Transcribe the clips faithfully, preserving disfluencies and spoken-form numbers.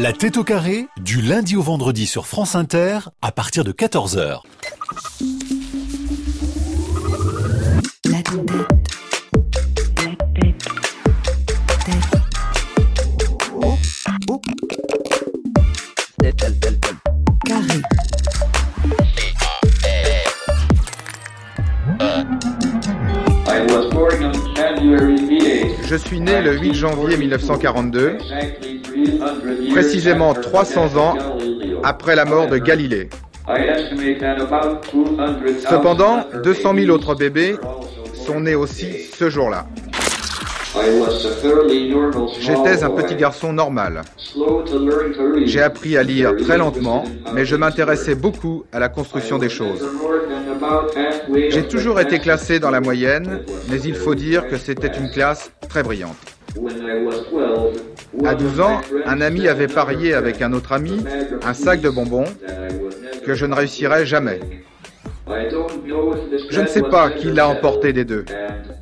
La tête au carré, du lundi au vendredi sur France Inter, à partir de quatorze heures. La tête. Tête. Tête. Oh. Oh. Tête, tête, tête, tête. Carré. Je suis né le huit janvier mille neuf cent quarante-deux, précisément trois cents ans après la mort de Galilée. Cependant, deux cent mille autres bébés sont nés aussi ce jour-là. J'étais un petit garçon normal. J'ai appris à lire très lentement, mais je m'intéressais beaucoup à la construction des choses. J'ai toujours été classé dans la moyenne, mais il faut dire que c'était une classe très brillante. À douze ans, un ami avait parié avec un autre ami un sac de bonbons que je ne réussirais jamais. Je ne sais pas qui l'a emporté des deux.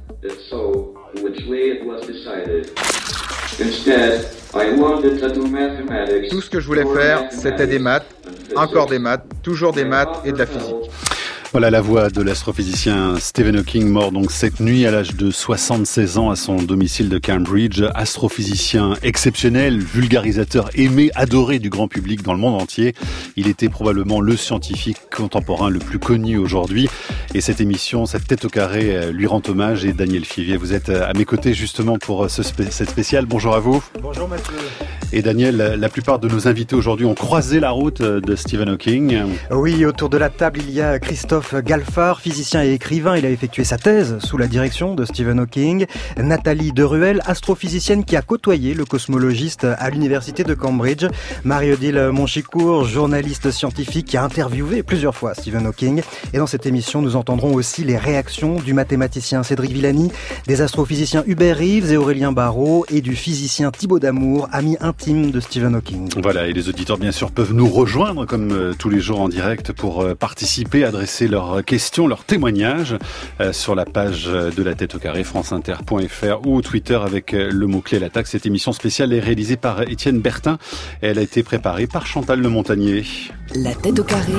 Tout ce que je voulais faire, c'était des maths, encore des maths, toujours des maths et de la physique. Voilà la voix de l'astrophysicien Stephen Hawking, mort donc cette nuit à l'âge de soixante-seize ans à son domicile de Cambridge. Astrophysicien exceptionnel, vulgarisateur aimé, adoré du grand public dans le monde entier. Il était probablement le scientifique contemporain le plus connu aujourd'hui. Et cette émission, cette tête au carré, lui rend hommage. Et Daniel Fivier, vous êtes à mes côtés justement pour ce spé- cette spéciale. Bonjour à vous. Bonjour Mathieu. Et Daniel, la plupart de nos invités aujourd'hui ont croisé la route de Stephen Hawking. Oui, autour de la table, il y a Christophe Galfard, physicien et écrivain. Il a effectué sa thèse sous la direction de Stephen Hawking. Nathalie Deruel, astrophysicienne qui a côtoyé le cosmologiste à l'université de Cambridge. Marie-Odile Monchicourt, journaliste scientifique qui a interviewé plusieurs fois Stephen Hawking. Et dans cette émission, nous entendrons aussi les réactions du mathématicien Cédric Villani, des astrophysiciens Hubert Reeves et Aurélien Barraud et du physicien Thibaut Damour, ami intime de Stephen Hawking. Voilà, et les auditeurs bien sûr peuvent nous rejoindre comme euh, tous les jours en direct pour euh, participer, adresser leurs questions, leurs témoignages euh, sur la page de la tête au carré, franceinter point f r ou Twitter avec euh, le mot-clé l'attaque. Cette émission spéciale est réalisée par Étienne Bertin et elle a été préparée par Chantal Le Montagnier. La tête au carré,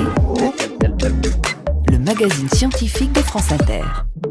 le magazine scientifique de France Inter.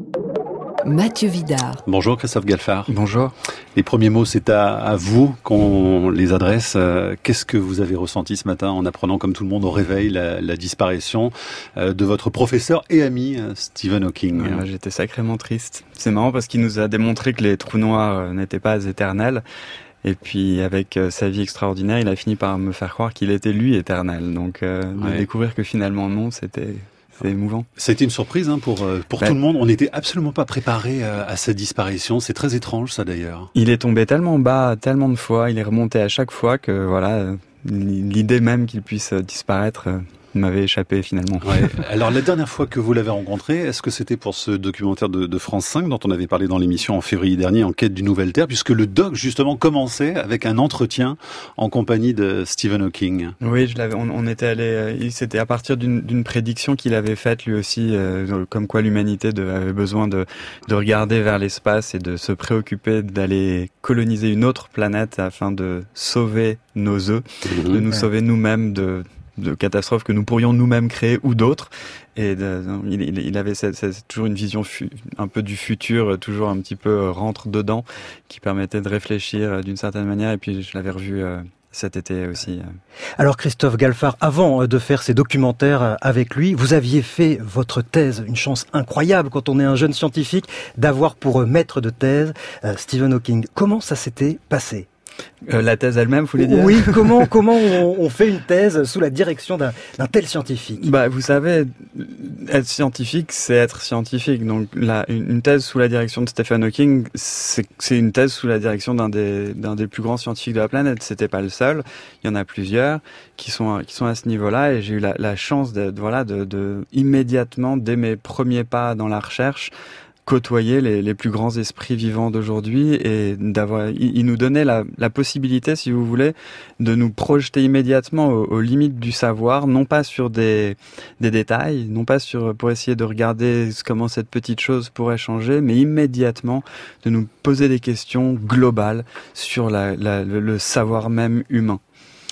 Mathieu Vidard. Bonjour Christophe Galfard. Bonjour. Les premiers mots, c'est à, à vous qu'on les adresse. Euh, qu'est-ce que vous avez ressenti ce matin en apprenant, comme tout le monde au réveil, la, la disparition euh, de votre professeur et ami euh, Stephen Hawking? Ouais, moi, j'étais sacrément triste. C'est marrant parce qu'il nous a démontré que les trous noirs euh, n'étaient pas éternels. Et puis, avec euh, sa vie extraordinaire, il a fini par me faire croire qu'il était lui éternel. Donc, euh, ouais. de découvrir que finalement non, c'était... C'est émouvant. C'était une surprise hein, pour pour bah, tout le monde. On n'était absolument pas préparé à, à sa disparition. C'est très étrange, ça d'ailleurs. Il est tombé tellement bas, tellement de fois. Il est remonté à chaque fois que voilà, l'idée même qu'il puisse disparaître m'avait échappé finalement. Ouais. Alors la dernière fois que vous l'avez rencontré, est-ce que c'était pour ce documentaire de, de France cinq dont on avait parlé dans l'émission en février dernier, Enquête d'une nouvelle Terre, puisque le doc justement commençait avec un entretien en compagnie de Stephen Hawking. Oui, je l'avais. On, on était allé. C'était à partir d'une, d'une prédiction qu'il avait faite lui aussi, euh, comme quoi l'humanité de, avait besoin de, de regarder vers l'espace et de se préoccuper d'aller coloniser une autre planète afin de sauver nos œufs, mmh. de nous ouais. sauver nous-mêmes de de catastrophes que nous pourrions nous-mêmes créer ou d'autres. Et de, il, il avait cette, cette, toujours une vision fu, un peu du futur, toujours un petit peu rentre dedans, qui permettait de réfléchir d'une certaine manière. Et puis je l'avais revu euh, cet été aussi. Alors Christophe Galfard, avant de faire ces documentaires avec lui, vous aviez fait votre thèse, une chance incroyable quand on est un jeune scientifique, d'avoir pour maître de thèse euh, Stephen Hawking. Comment ça s'était passé ? Euh, la thèse elle-même, vous voulez dire? Oui, comment comment on, on fait une thèse sous la direction d'un, d'un tel scientifique? Bah, vous savez, être scientifique, c'est être scientifique. Donc, là, une thèse sous la direction de Stephen Hawking, c'est, c'est une thèse sous la direction d'un des d'un des plus grands scientifiques de la planète. C'était pas le seul. Il y en a plusieurs qui sont qui sont à ce niveau-là. Et j'ai eu la, la chance de, de voilà de, de immédiatement dès mes premiers pas dans la recherche côtoyer les, les plus grands esprits vivants d'aujourd'hui et d'avoir, il, il nous donnait la, la possibilité, si vous voulez, de nous projeter immédiatement aux, aux limites du savoir, non pas sur des, des détails, non pas sur, pour essayer de regarder comment cette petite chose pourrait changer, mais immédiatement de nous poser des questions globales sur la, la, le, le savoir même humain.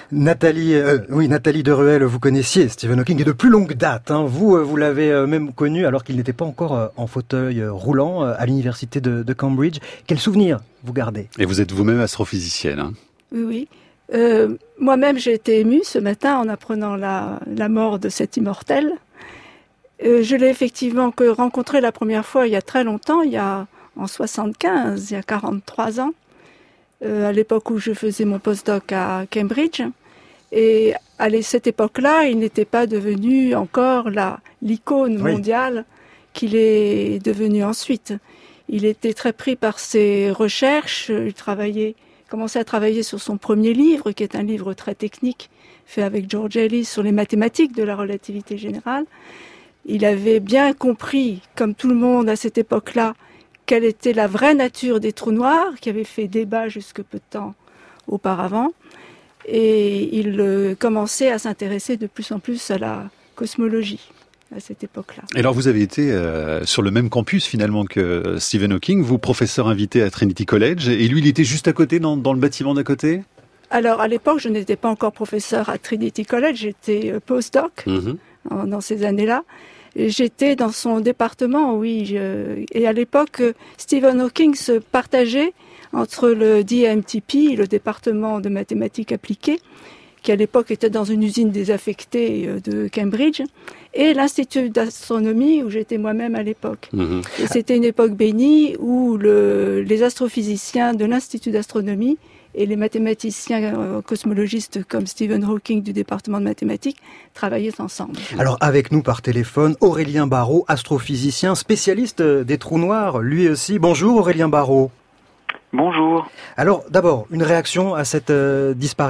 Nathalie, euh, oui, Nathalie Deruel, vous connaissiez Stephen Hawking et de plus longue date. Hein. Vous, euh, vous l'avez euh, même connu alors qu'il n'était pas encore euh, en fauteuil euh, roulant euh, à l'université de, de Cambridge. Quel souvenir vous gardez ? Et vous êtes vous-même astrophysicienne. Hein. Oui, oui. Euh, moi-même, j'ai été émue ce matin en apprenant la, la mort de cet immortel. Euh, je l'ai effectivement que rencontré la première fois il y a très longtemps, il y a en soixante-quinze, il y a quarante-trois ans, euh, à l'époque où je faisais mon postdoc à Cambridge. Et à cette époque-là, il n'était pas devenu encore la, l'icône oui. mondiale qu'il est devenu ensuite. Il était très pris par ses recherches, il travaillait, commençait à travailler sur son premier livre, qui est un livre très technique, fait avec George Ellis sur les mathématiques de la relativité générale. Il avait bien compris, comme tout le monde à cette époque-là, quelle était la vraie nature des trous noirs, qui avait fait débat jusque peu de temps auparavant. Et il euh, commençait à s'intéresser de plus en plus à la cosmologie à cette époque-là. Et alors vous avez été euh, sur le même campus finalement que Stephen Hawking, vous professeur invité à Trinity College, et lui il était juste à côté, dans, dans le bâtiment d'à côté ? Alors à l'époque, je n'étais pas encore professeur à Trinity College, j'étais euh, postdoc mm-hmm. en, dans ces années-là. Et j'étais dans son département, oui. Je, et à l'époque, Stephen Hawking se partageait entre le D M T P, le département de mathématiques appliquées, qui à l'époque était dans une usine désaffectée de Cambridge, et l'Institut d'astronomie où j'étais moi-même à l'époque. Mmh. Et c'était une époque bénie où le, les astrophysiciens de l'Institut d'astronomie et les mathématiciens euh, cosmologistes comme Stephen Hawking du département de mathématiques travaillaient ensemble. Alors avec nous par téléphone, Aurélien Barraud, astrophysicien, spécialiste des trous noirs, lui aussi. Bonjour Aurélien Barraud. Bonjour. Alors d'abord, une réaction à cette euh, disparition ?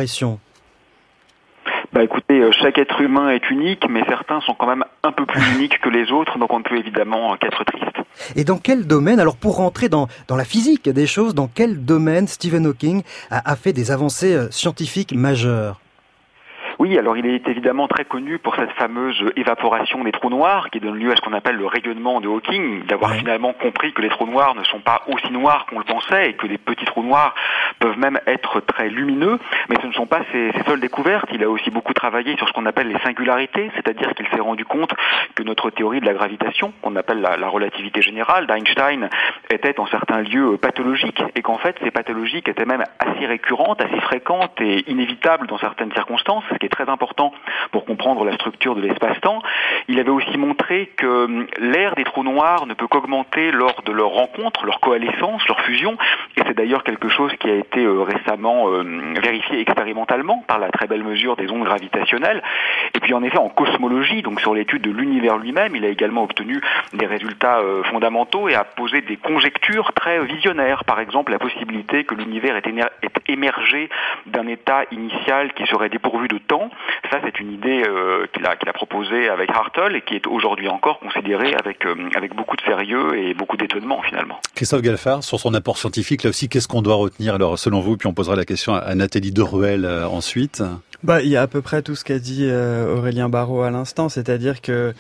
Bah écoutez, chaque être humain est unique, mais certains sont quand même un peu plus uniques que les autres, donc on ne peut évidemment qu'être triste. Et dans quel domaine, alors pour rentrer dans, dans la physique des choses, dans quel domaine Stephen Hawking a, a fait des avancées scientifiques majeures ? Oui, alors il est évidemment très connu pour cette fameuse évaporation des trous noirs qui donne lieu à ce qu'on appelle le rayonnement de Hawking, d'avoir ouais. finalement compris que les trous noirs ne sont pas aussi noirs qu'on le pensait et que les petits trous noirs peuvent même être très lumineux, mais ce ne sont pas ses, ses seules découvertes. Il a aussi beaucoup travaillé sur ce qu'on appelle les singularités, c'est-à-dire qu'il s'est rendu compte que notre théorie de la gravitation, qu'on appelle la, la relativité générale d'Einstein, était en certains lieux pathologique et qu'en fait ces pathologies étaient même assez récurrentes, assez fréquentes et inévitables dans certaines circonstances, ce qui est très important pour comprendre la structure de l'espace-temps. Il avait aussi montré que l'aire des trous noirs ne peut qu'augmenter lors de leur rencontre, leur coalescence, leur fusion, et c'est d'ailleurs quelque chose qui a été euh, récemment euh, vérifié expérimentalement par la très belle mesure des ondes gravitationnelles. Et puis en effet, en cosmologie, donc sur l'étude de l'univers lui-même, il a également obtenu des résultats euh, fondamentaux et a posé des conjectures très visionnaires. Par exemple, la possibilité que l'univers ait, éner- ait émergé d'un état initial qui serait dépourvu de temps. Ça, c'est une idée euh, qu'il a, qu'il a proposée avec Hartle et qui est aujourd'hui encore considérée avec, euh, avec beaucoup de sérieux et beaucoup d'étonnement finalement. Christophe Galfard, sur son apport scientifique, là aussi, qu'est-ce qu'on doit retenir alors selon vous? Puis on posera la question à Nathalie Deruel euh, ensuite. Bah, il y a à peu près tout ce qu'a dit euh, Aurélien Barraud à l'instant, c'est-à-dire que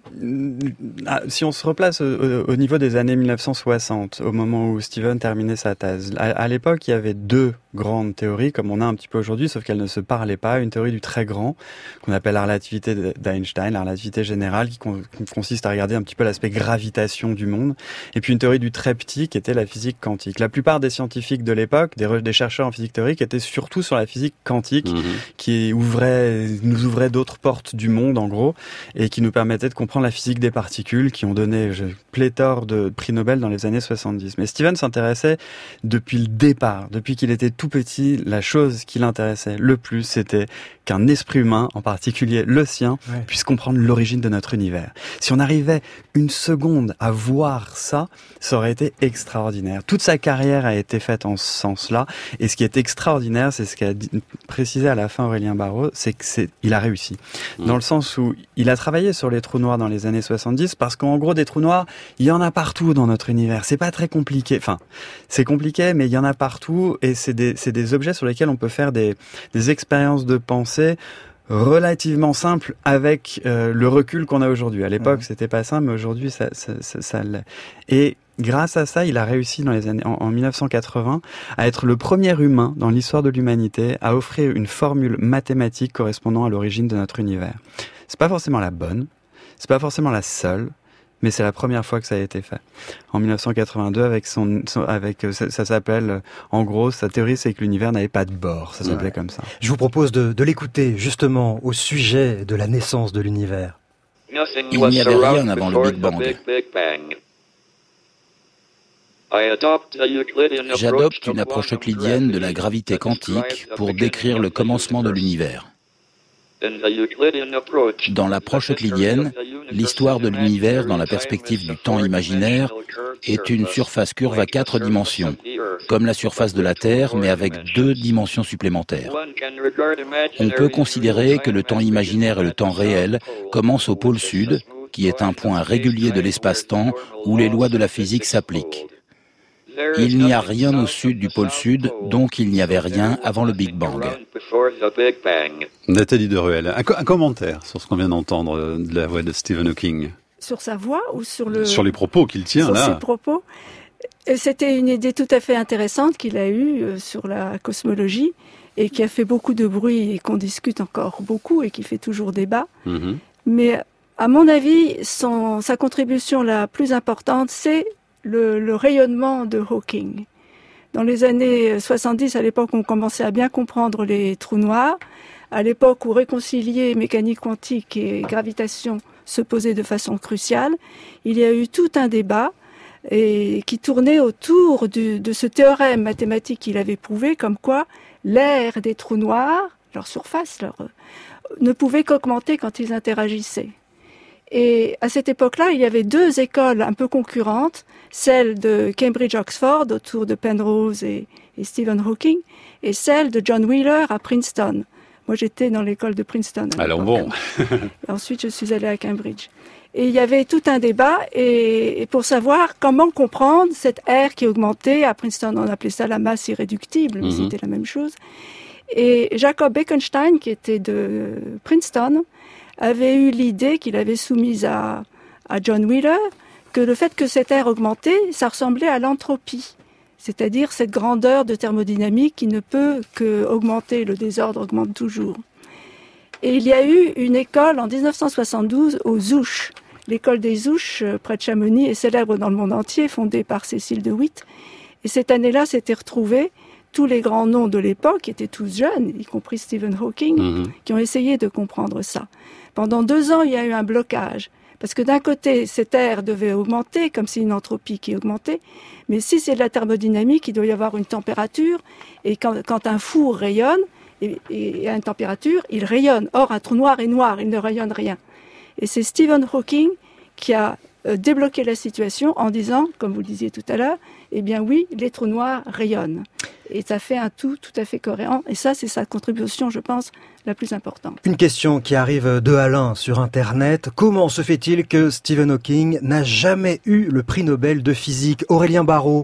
si on se replace au, au niveau des années mille neuf cent soixante, au moment où Stephen terminait sa thèse, à, à l'époque, il y avait deux grandes théories, comme on a un petit peu aujourd'hui, sauf qu'elles ne se parlaient pas. Une théorie du très grand, qu'on appelle la relativité d'Einstein, la relativité générale, qui, con, qui consiste à regarder un petit peu l'aspect gravitation du monde. Et puis une théorie du très petit, qui était la physique quantique. La plupart des scientifiques de l'époque, des, des chercheurs en physique théorique, étaient surtout sur la physique quantique, mmh. qui ouvrait, nous ouvrait d'autres portes du monde, en gros, et qui nous permettait de comprendre la physique des particules, qui ont donné je, pléthore de prix Nobel dans les années soixante-dix. Mais Stephen s'intéressait depuis le départ, depuis qu'il était tout petit, la chose qui l'intéressait le plus, c'était qu'un esprit humain, en particulier le sien, ouais. puisse comprendre l'origine de notre univers. Si on arrivait une seconde à voir ça, ça aurait été extraordinaire. Toute sa carrière a été faite en ce sens-là, et ce qui est extraordinaire, c'est ce qu'a dit, précisé à la fin Aurélien Barraud, c'est que c'est, il a réussi. Mmh. Dans le sens où il a travaillé sur les trous noirs dans les années soixante-dix, parce qu'en gros, des trous noirs, il y en a partout dans notre univers. C'est pas très compliqué. Enfin, c'est compliqué, mais il y en a partout, et c'est des, c'est des objets sur lesquels on peut faire des, des expériences de pensée relativement simples avec euh, le recul qu'on a aujourd'hui. À l'époque, mmh. c'était pas simple, mais aujourd'hui, ça, ça, ça, ça l'est. Et grâce à ça, il a réussi dans les années, en, en dix-neuf cent quatre-vingts à être le premier humain dans l'histoire de l'humanité à offrir une formule mathématique correspondant à l'origine de notre univers. C'est pas forcément la bonne, c'est pas forcément la seule, mais c'est la première fois que ça a été fait. En dix-neuf cent quatre-vingt-deux, avec son, son avec ça, ça s'appelle, en gros, sa théorie, c'est que l'univers n'avait pas de bord. Ça s'appelait ouais. comme ça. Je vous propose de, de l'écouter justement au sujet de la naissance de l'univers. Il n'y avait rien avant le Big Bang. J'adopte une approche euclidienne de la gravité quantique pour décrire le commencement de l'univers. Dans l'approche euclidienne, l'histoire de l'univers dans la perspective du temps imaginaire est une surface curve à quatre dimensions, comme la surface de la Terre, mais avec deux dimensions supplémentaires. On peut considérer que le temps imaginaire et le temps réel commencent au pôle sud, qui est un point régulier de l'espace-temps où les lois de la physique s'appliquent. Il n'y a rien au sud du pôle sud, donc il n'y avait rien avant le Big Bang. Nathalie Deruel, un, co- un commentaire sur ce qu'on vient d'entendre de la voix de Stephen Hawking. Sur sa voix ou sur le... Sur les propos qu'il tient, sur là. Sur ses propos. Et c'était une idée tout à fait intéressante qu'il a eue euh, sur la cosmologie et qui a fait beaucoup de bruit et qu'on discute encore beaucoup et qui fait toujours débat. Mm-hmm. Mais à mon avis, son, sa contribution la plus importante, c'est Le, le rayonnement de Hawking. Dans les années soixante-dix, à l'époque où on commençait à bien comprendre les trous noirs, à l'époque où réconcilier mécanique quantique et gravitation se posait de façon cruciale, il y a eu tout un débat et, qui tournait autour du, de ce théorème mathématique qu'il avait prouvé, comme quoi l'air des trous noirs, leur surface, leur, ne pouvait qu'augmenter quand ils interagissaient. Et à cette époque-là, il y avait deux écoles un peu concurrentes, celle de Cambridge-Oxford autour de Penrose et, et Stephen Hawking, et celle de John Wheeler à Princeton. Moi, j'étais dans l'école de Princeton. Alors bon. Et ensuite, je suis allée à Cambridge. Et il y avait tout un débat et, et pour savoir comment comprendre cette air qui augmentait. À Princeton, on appelait ça la masse irréductible, mais mm-hmm. c'était la même chose. Et Jacob Bekenstein, qui était de Princeton, avait eu l'idée qu'il avait soumise à, à John Wheeler, que le fait que cette air augmentait, ça ressemblait à l'entropie, c'est-à-dire cette grandeur de thermodynamique qui ne peut qu'augmenter, le désordre augmente toujours. Et il y a eu une école en dix-neuf cent soixante-douze aux Ouches. L'école des Ouches, près de Chamonix, est célèbre dans le monde entier, fondée par Cécile de Witt. Et cette année-là, s'étaient retrouvés tous les grands noms de l'époque, qui étaient tous jeunes, y compris Stephen Hawking, mmh. qui ont essayé de comprendre ça. Pendant deux ans, il y a eu un blocage. Parce que d'un côté, cette air devait augmenter, comme c'est une entropie qui augmentait. Mais si c'est de la thermodynamique, il doit y avoir une température. Et quand, quand un four rayonne, et, et à une température, il rayonne. Or, un trou noir est noir, il ne rayonne rien. Et c'est Stephen Hawking qui a euh, débloqué la situation en disant, comme vous le disiez tout à l'heure, eh bien oui, les trous noirs rayonnent. Et ça fait un tout tout à fait cohérent. Et ça, c'est sa contribution, je pense, la plus importante. Une question qui arrive de Alain sur Internet. Comment se fait-il que Stephen Hawking n'a jamais eu le prix Nobel de physique ? Aurélien Barraud.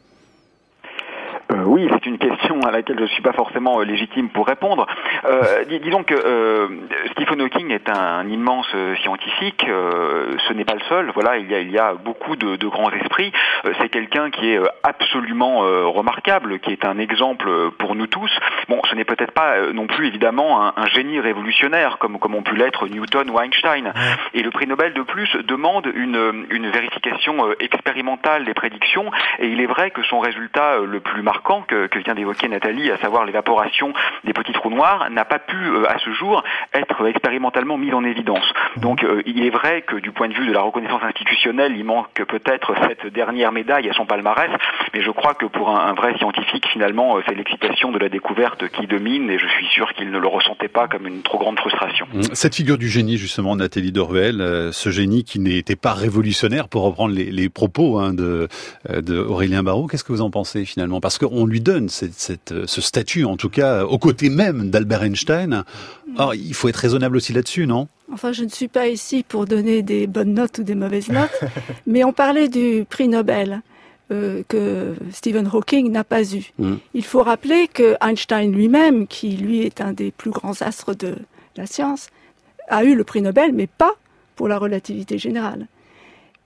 Euh, oui, c'est une question à laquelle je ne suis pas forcément euh, légitime pour répondre. Euh, dis, disons que euh, Stephen Hawking est un, un immense euh, scientifique. Euh, ce n'est pas le seul. Voilà, il y a, il y a beaucoup de, de grands esprits. Euh, c'est quelqu'un qui est euh, absolument euh, remarquable, qui est un exemple pour nous tous. Bon, ce n'est peut-être pas euh, non plus évidemment un, un génie révolutionnaire comme comme ont pu l'être Newton ou Einstein. Et le prix Nobel de plus demande une une vérification euh, expérimentale des prédictions. Et il est vrai que son résultat euh, le plus marquant Que, que vient d'évoquer Nathalie, à savoir l'évaporation des petits trous noirs, n'a pas pu, euh, à ce jour, être expérimentalement mise en évidence. Donc, euh, il est vrai que du point de vue de la reconnaissance institutionnelle, il manque peut-être cette dernière médaille à son palmarès, mais je crois que pour un, un vrai scientifique, finalement, euh, c'est l'excitation de la découverte qui domine, et je suis sûr qu'il ne le ressentait pas comme une trop grande frustration. Cette figure du génie, justement, Nathalie Deruel, euh, ce génie qui n'était pas révolutionnaire, pour reprendre les, les propos hein, de, de Aurélien Barraud, qu'est-ce que vous en pensez, finalement ? Parce que on lui donne cette, cette, ce statut, en tout cas, aux côtés même d'Albert Einstein. Or, il faut être raisonnable aussi là-dessus, non ? Enfin, je ne suis pas ici pour donner des bonnes notes ou des mauvaises notes, mais on parlait du prix Nobel euh, que Stephen Hawking n'a pas eu. Mmh. Il faut rappeler que Einstein lui-même, qui lui est un des plus grands astres de la science, a eu le prix Nobel, mais pas pour la relativité générale.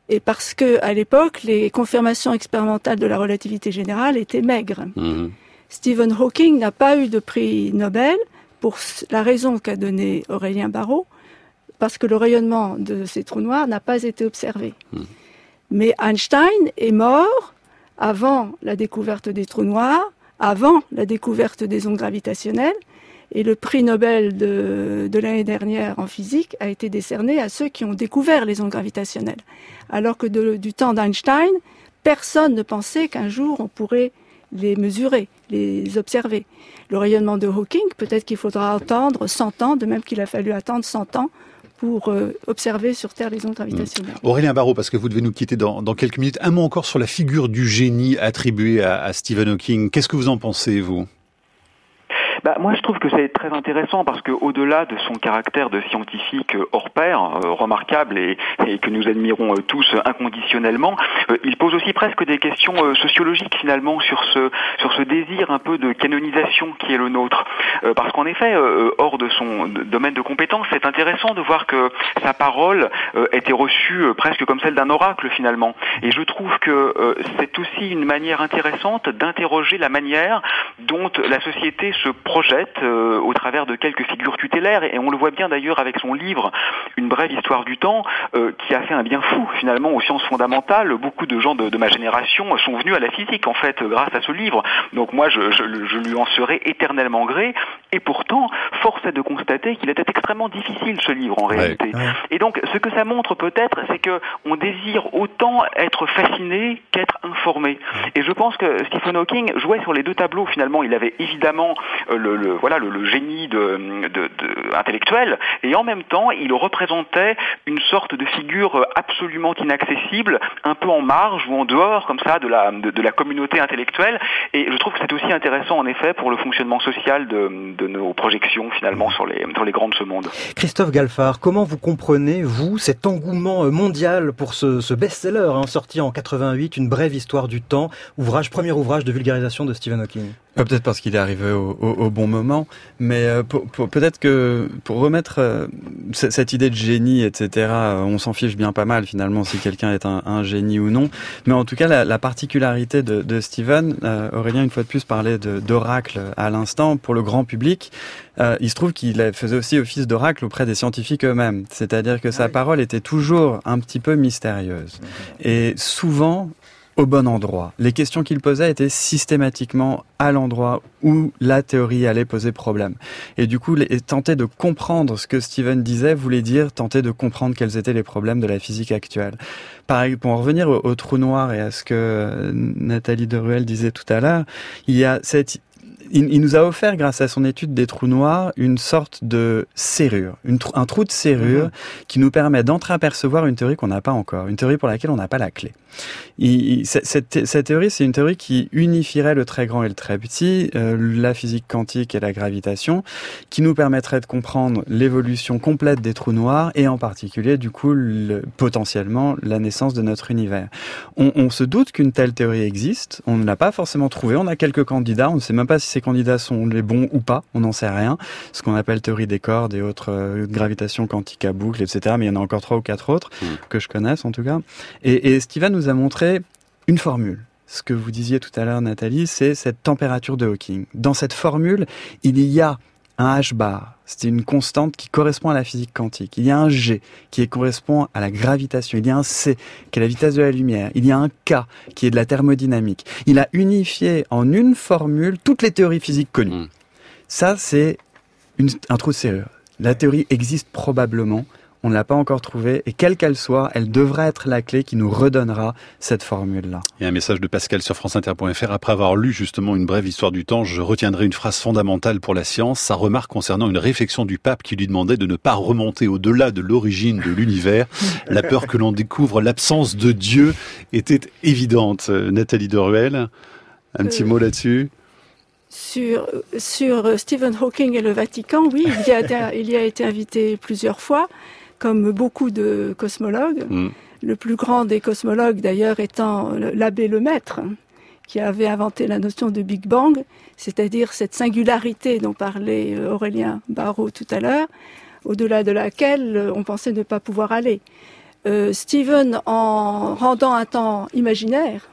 Et parce que à l'époque, les confirmations expérimentales de la relativité générale étaient maigres. Mmh. Stephen Hawking n'a pas eu de prix Nobel pour la raison qu'a donnée Aurélien Barraud, parce que le rayonnement de ces trous noirs n'a pas été observé. Mmh. Mais Einstein est mort avant la découverte des trous noirs, avant la découverte des ondes gravitationnelles, et le prix Nobel de, de l'année dernière en physique a été décerné à ceux qui ont découvert les ondes gravitationnelles. Alors que de, du temps d'Einstein, personne ne pensait qu'un jour on pourrait les mesurer, les observer. Le rayonnement de Hawking, peut-être qu'il faudra attendre cent ans, de même qu'il a fallu attendre cent ans pour euh, observer sur Terre les ondes gravitationnelles. Mmh. Aurélien Barraud, parce que vous devez nous quitter dans, dans quelques minutes, un mot encore sur la figure du génie attribuée à, à Stephen Hawking. Qu'est-ce que vous en pensez, vous ? Bah, moi, je trouve que c'est très intéressant parce que, au-delà de son caractère de scientifique hors pair, euh, remarquable et, et que nous admirons euh, tous inconditionnellement, euh, il pose aussi presque des questions euh, sociologiques finalement sur ce sur ce désir un peu de canonisation qui est le nôtre. Euh, parce qu'en effet, euh, hors de son de, domaine de compétence, c'est intéressant de voir que sa parole euh, était reçue euh, presque comme celle d'un oracle finalement. Et je trouve que euh, c'est aussi une manière intéressante d'interroger la manière dont la société se projette euh, au travers de quelques figures tutélaires, et on le voit bien d'ailleurs avec son livre Une brève histoire du temps, euh, qui a fait un bien fou finalement aux sciences fondamentales. Beaucoup de gens de, de ma génération sont venus à la physique en fait grâce à ce livre, donc moi je, je, je lui en serai éternellement gré, et pourtant force est de constater qu'il était extrêmement difficile ce livre en réalité. Ouais, ouais. Et donc ce que ça montre peut-être, c'est que on désire autant être fasciné qu'être informé, et je pense que Stephen Hawking jouait sur les deux tableaux finalement. Il avait évidemment euh, Le, le, voilà, le, le génie de, de, de, intellectuel, et en même temps, il représentait une sorte de figure absolument inaccessible, un peu en marge ou en dehors, comme ça, de la, de, de la communauté intellectuelle. Et je trouve que c'est aussi intéressant, en effet, pour le fonctionnement social de, de nos projections, finalement, sur les, sur les grands de ce monde. Christophe Galfard, comment vous comprenez, vous, cet engouement mondial pour ce, ce best-seller, hein, sorti en quatre-vingt-huit, Une brève histoire du temps, ouvrage, premier ouvrage de vulgarisation de Stephen Hawking? Euh, peut-être parce qu'il est arrivé au, au, au bon moment, mais euh, pour, pour, peut-être que pour remettre euh, c- cette idée de génie, et cetera, on s'en fiche bien pas mal finalement si quelqu'un est un, un génie ou non. Mais en tout cas, la, la particularité de, de Stephen, euh, Aurélien une fois de plus parlait de, d'oracle à l'instant pour le grand public. Euh, il se trouve qu'il faisait aussi office d'oracle auprès des scientifiques eux-mêmes, c'est-à-dire que sa parole était toujours un petit peu mystérieuse et souvent au bon endroit. Les questions qu'il posait étaient systématiquement à l'endroit où la théorie allait poser problème. Et du coup, les, tenter de comprendre ce que Stephen disait voulait dire tenter de comprendre quels étaient les problèmes de la physique actuelle. Pareil, pour en revenir au, au trou noir et à ce que Nathalie Deruel disait tout à l'heure, il y a cette Il, il nous a offert, grâce à son étude des trous noirs, une sorte de serrure, une tr- un trou de serrure mmh. qui nous permet d'entreapercevoir une théorie qu'on n'a pas encore, une théorie pour laquelle on n'a pas la clé. Il, il, cette, cette théorie, c'est une théorie qui unifierait le très grand et le très petit, euh, la physique quantique et la gravitation, qui nous permettrait de comprendre l'évolution complète des trous noirs et en particulier, du coup, le, potentiellement, la naissance de notre univers. On, on se doute qu'une telle théorie existe, on ne l'a pas forcément trouvée, on a quelques candidats, on ne sait même pas si ces candidats sont les bons ou pas, on n'en sait rien, ce qu'on appelle théorie des cordes et autres euh, gravitation quantique à boucle, et cetera. Mais il y en a encore trois ou quatre autres, mmh. que je connaisse en tout cas. Et, et Stephen nous a montré une formule. Ce que vous disiez tout à l'heure, Nathalie, c'est cette température de Hawking. Dans cette formule, il y a un H bar, c'est une constante qui correspond à la physique quantique. Il y a un G qui correspond à la gravitation. Il y a un C qui est la vitesse de la lumière. Il y a un K qui est de la thermodynamique. Il a unifié en une formule toutes les théories physiques connues. Mmh. Ça, c'est une, un trou de serrure. La théorie existe probablement. On ne l'a pas encore trouvée, et quelle qu'elle soit, elle devrait être la clé qui nous redonnera cette formule-là. Il y a un message de Pascal sur france inter point f r. Après avoir lu justement Une brève histoire du temps, je retiendrai une phrase fondamentale pour la science, sa remarque concernant une réflexion du pape qui lui demandait de ne pas remonter au-delà de l'origine de l'univers. La peur que l'on découvre l'absence de Dieu était évidente. Nathalie Deruel, un petit euh... mot là-dessus? Sur, sur Stephen Hawking et le Vatican, oui, il y a, il y a été invité plusieurs fois, comme beaucoup de cosmologues. Mm. Le plus grand des cosmologues, d'ailleurs, étant l'abbé Lemaître, qui avait inventé la notion de Big Bang, c'est-à-dire cette singularité dont parlait Aurélien Barraud tout à l'heure, au-delà de laquelle on pensait ne pas pouvoir aller. Euh, Stephen, en rendant un temps imaginaire,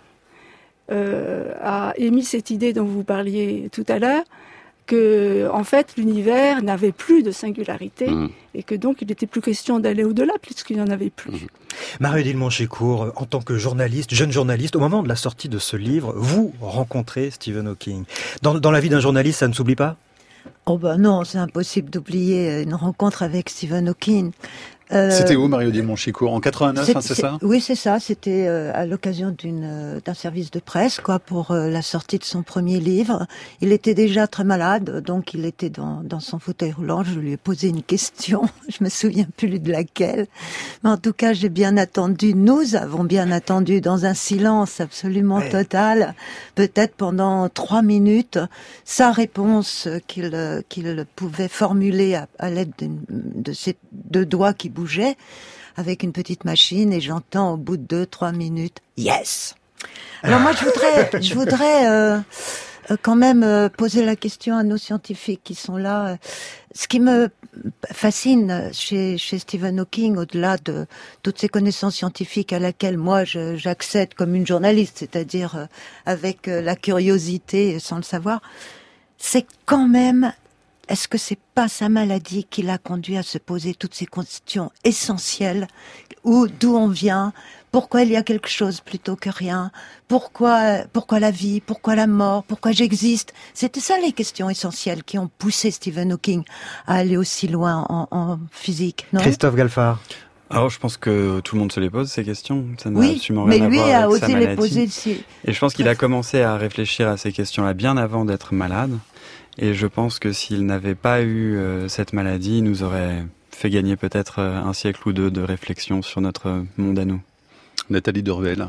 euh, a émis cette idée dont vous parliez tout à l'heure, que en fait l'univers n'avait plus de singularité mmh. et que donc il n'était plus question d'aller au-delà puisqu'il n'y en avait plus. Mmh. Marie-Odile Monchécourt, en tant que journaliste, jeune journaliste, au moment de la sortie de ce livre, vous rencontrez Stephen Hawking. Dans, dans la vie d'un journaliste, ça ne s'oublie pas ? Oh ben non, c'est impossible d'oublier une rencontre avec Stephen Hawking. Euh, c'était où, Marie-Odile Monchécourt? En quatre-vingt-neuf, c'est, hein, c'est, c'est ça? Oui, c'est ça. C'était euh, à l'occasion d'une, euh, d'un service de presse, quoi, pour euh, la sortie de son premier livre. Il était déjà très malade, donc il était dans, dans son fauteuil roulant. Je lui ai posé une question. Je me souviens plus de laquelle. Mais en tout cas, j'ai bien attendu. Nous avons bien attendu dans un silence absolument ouais. total, peut-être pendant trois minutes, sa réponse qu'il, euh, qu'il pouvait formuler à, à l'aide de, de ses deux doigts qui bougeait avec une petite machine, et j'entends au bout de deux, trois minutes, yes. Alors moi, je voudrais, je voudrais euh, quand même euh, poser la question à nos scientifiques qui sont là. Ce qui me fascine chez, chez Stephen Hawking, au-delà de toutes ces connaissances scientifiques à laquelle moi je, j'accède comme une journaliste, c'est-à-dire euh, avec euh, la curiosité sans le savoir, c'est quand même, est-ce que c'est pas sa maladie qui l'a conduit à se poser toutes ces questions essentielles, où, d'où on vient, pourquoi il y a quelque chose plutôt que rien, pourquoi, pourquoi la vie, pourquoi la mort, pourquoi j'existe. C'était ça les questions essentielles qui ont poussé Stephen Hawking à aller aussi loin en, en physique, non? Christophe Galfard. Alors, je pense que tout le monde se les pose, ces questions. Ça n'a oui, absolument rien mais à lui voir a avec sa osé maladie. les poser. Si... Et je pense qu'il a commencé à réfléchir à ces questions-là bien avant d'être malade. Et je pense que s'il n'avait pas eu euh, cette maladie, il nous aurait fait gagner peut-être euh, un siècle ou deux de réflexion sur notre monde à nous. Nathalie Deruel.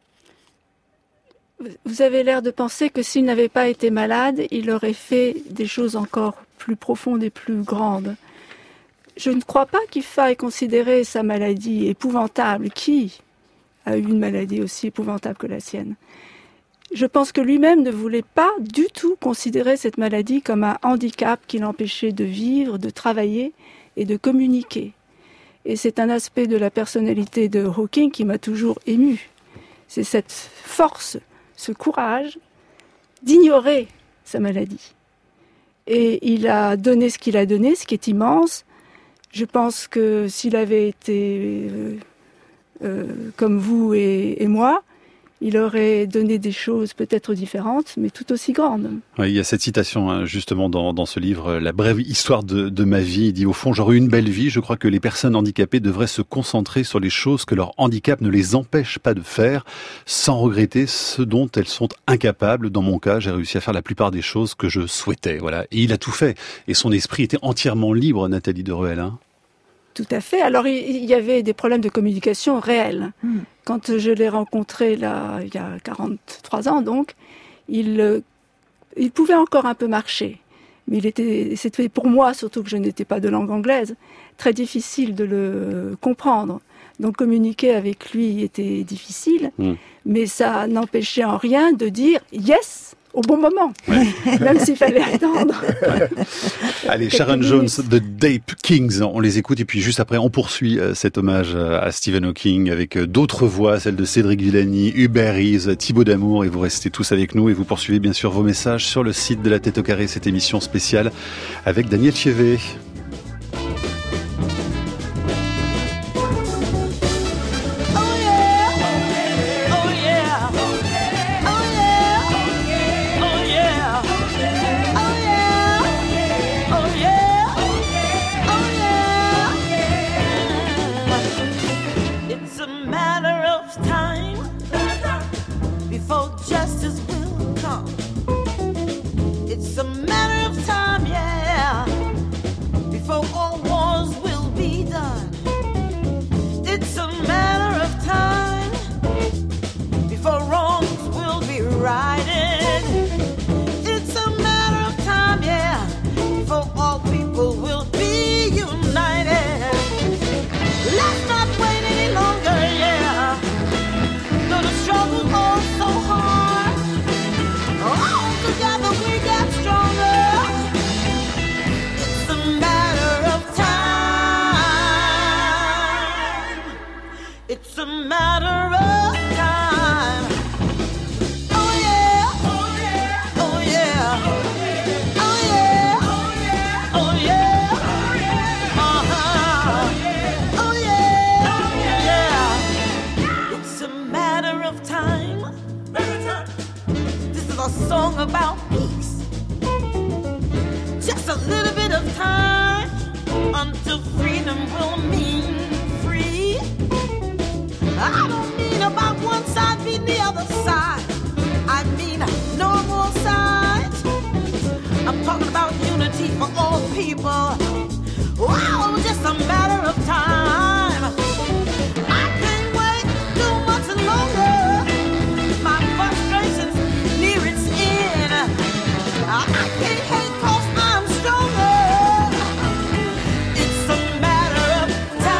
Vous avez l'air de penser que s'il n'avait pas été malade, il aurait fait des choses encore plus profondes et plus grandes. Je ne crois pas qu'il faille considérer sa maladie épouvantable. Qui a eu une maladie aussi épouvantable que la sienne ? Je pense que lui-même ne voulait pas du tout considérer cette maladie comme un handicap qui l'empêchait de vivre, de travailler et de communiquer. Et c'est un aspect de la personnalité de Hawking qui m'a toujours émue. C'est cette force, ce courage d'ignorer sa maladie. Et il a donné ce qu'il a donné, ce qui est immense. Je pense que s'il avait été euh, euh, comme vous et, et moi, il aurait donné des choses peut-être différentes, mais tout aussi grandes. Oui, il y a cette citation hein, justement dans, dans ce livre, La brève histoire de, de ma vie. Il dit au fond, j'aurais eu une belle vie. Je crois que les personnes handicapées devraient se concentrer sur les choses que leur handicap ne les empêche pas de faire, sans regretter ce dont elles sont incapables. Dans mon cas, j'ai réussi à faire la plupart des choses que je souhaitais. Voilà, et il a tout fait. Et son esprit était entièrement libre, Nathalie Deruel. Hein. Tout à fait. Alors, il y avait des problèmes de communication réels. Mmh. Quand je l'ai rencontré, là, il y a quarante-trois ans, donc, il, il pouvait encore un peu marcher. Mais il était, c'était pour moi, surtout que je n'étais pas de langue anglaise, très difficile de le comprendre. Donc, communiquer avec lui était difficile, mmh. mais ça n'empêchait en rien de dire « yes !» au bon moment, ouais. Même s'il fallait attendre. Ouais. Allez, Sharon Jones, The Dape Kings, on les écoute et puis juste après on poursuit euh, cet hommage à Stephen Hawking avec euh, d'autres voix, celles de Cédric Villani, Hubert Reeves, Thibaut Damour, et vous restez tous avec nous et vous poursuivez bien sûr vos messages sur le site de La Tête au Carré, cette émission spéciale avec Daniel Chievé. reality for all people. Wow, just a matter of time. I can't wait too much longer. My frustration's near its end. I can't hate 'cause I'm stronger. It's a matter of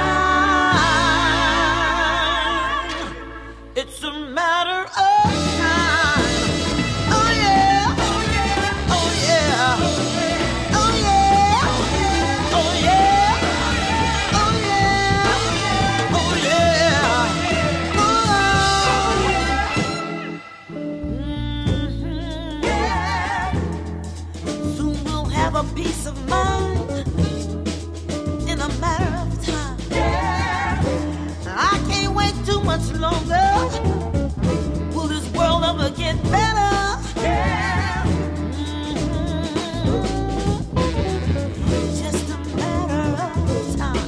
time. It's a matter of time. Oh yeah, oh yeah, oh yeah, oh yeah, oh yeah, oh yeah, oh yeah, oh yeah. Soon we'll have a peace of mind in a matter of time. I can't wait too much longer. Will this world ever get better? Mm-hmm. Just a matter of time.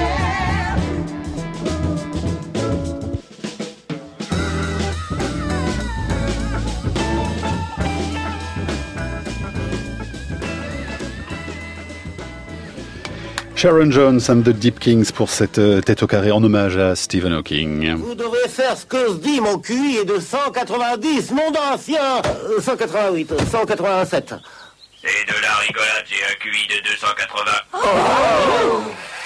Sharon Jones and the Deep Kings pour cette euh, tête au carré en hommage à Stephen Hawking. Vous devrez faire ce que je dis, mon Q I est de cent quatre-vingt-dix, nom d'ancien, euh, cent quatre-vingt-huit, cent quatre-vingt-sept. C'est de la rigolade, j'ai un Q I de deux cent quatre-vingts. Oh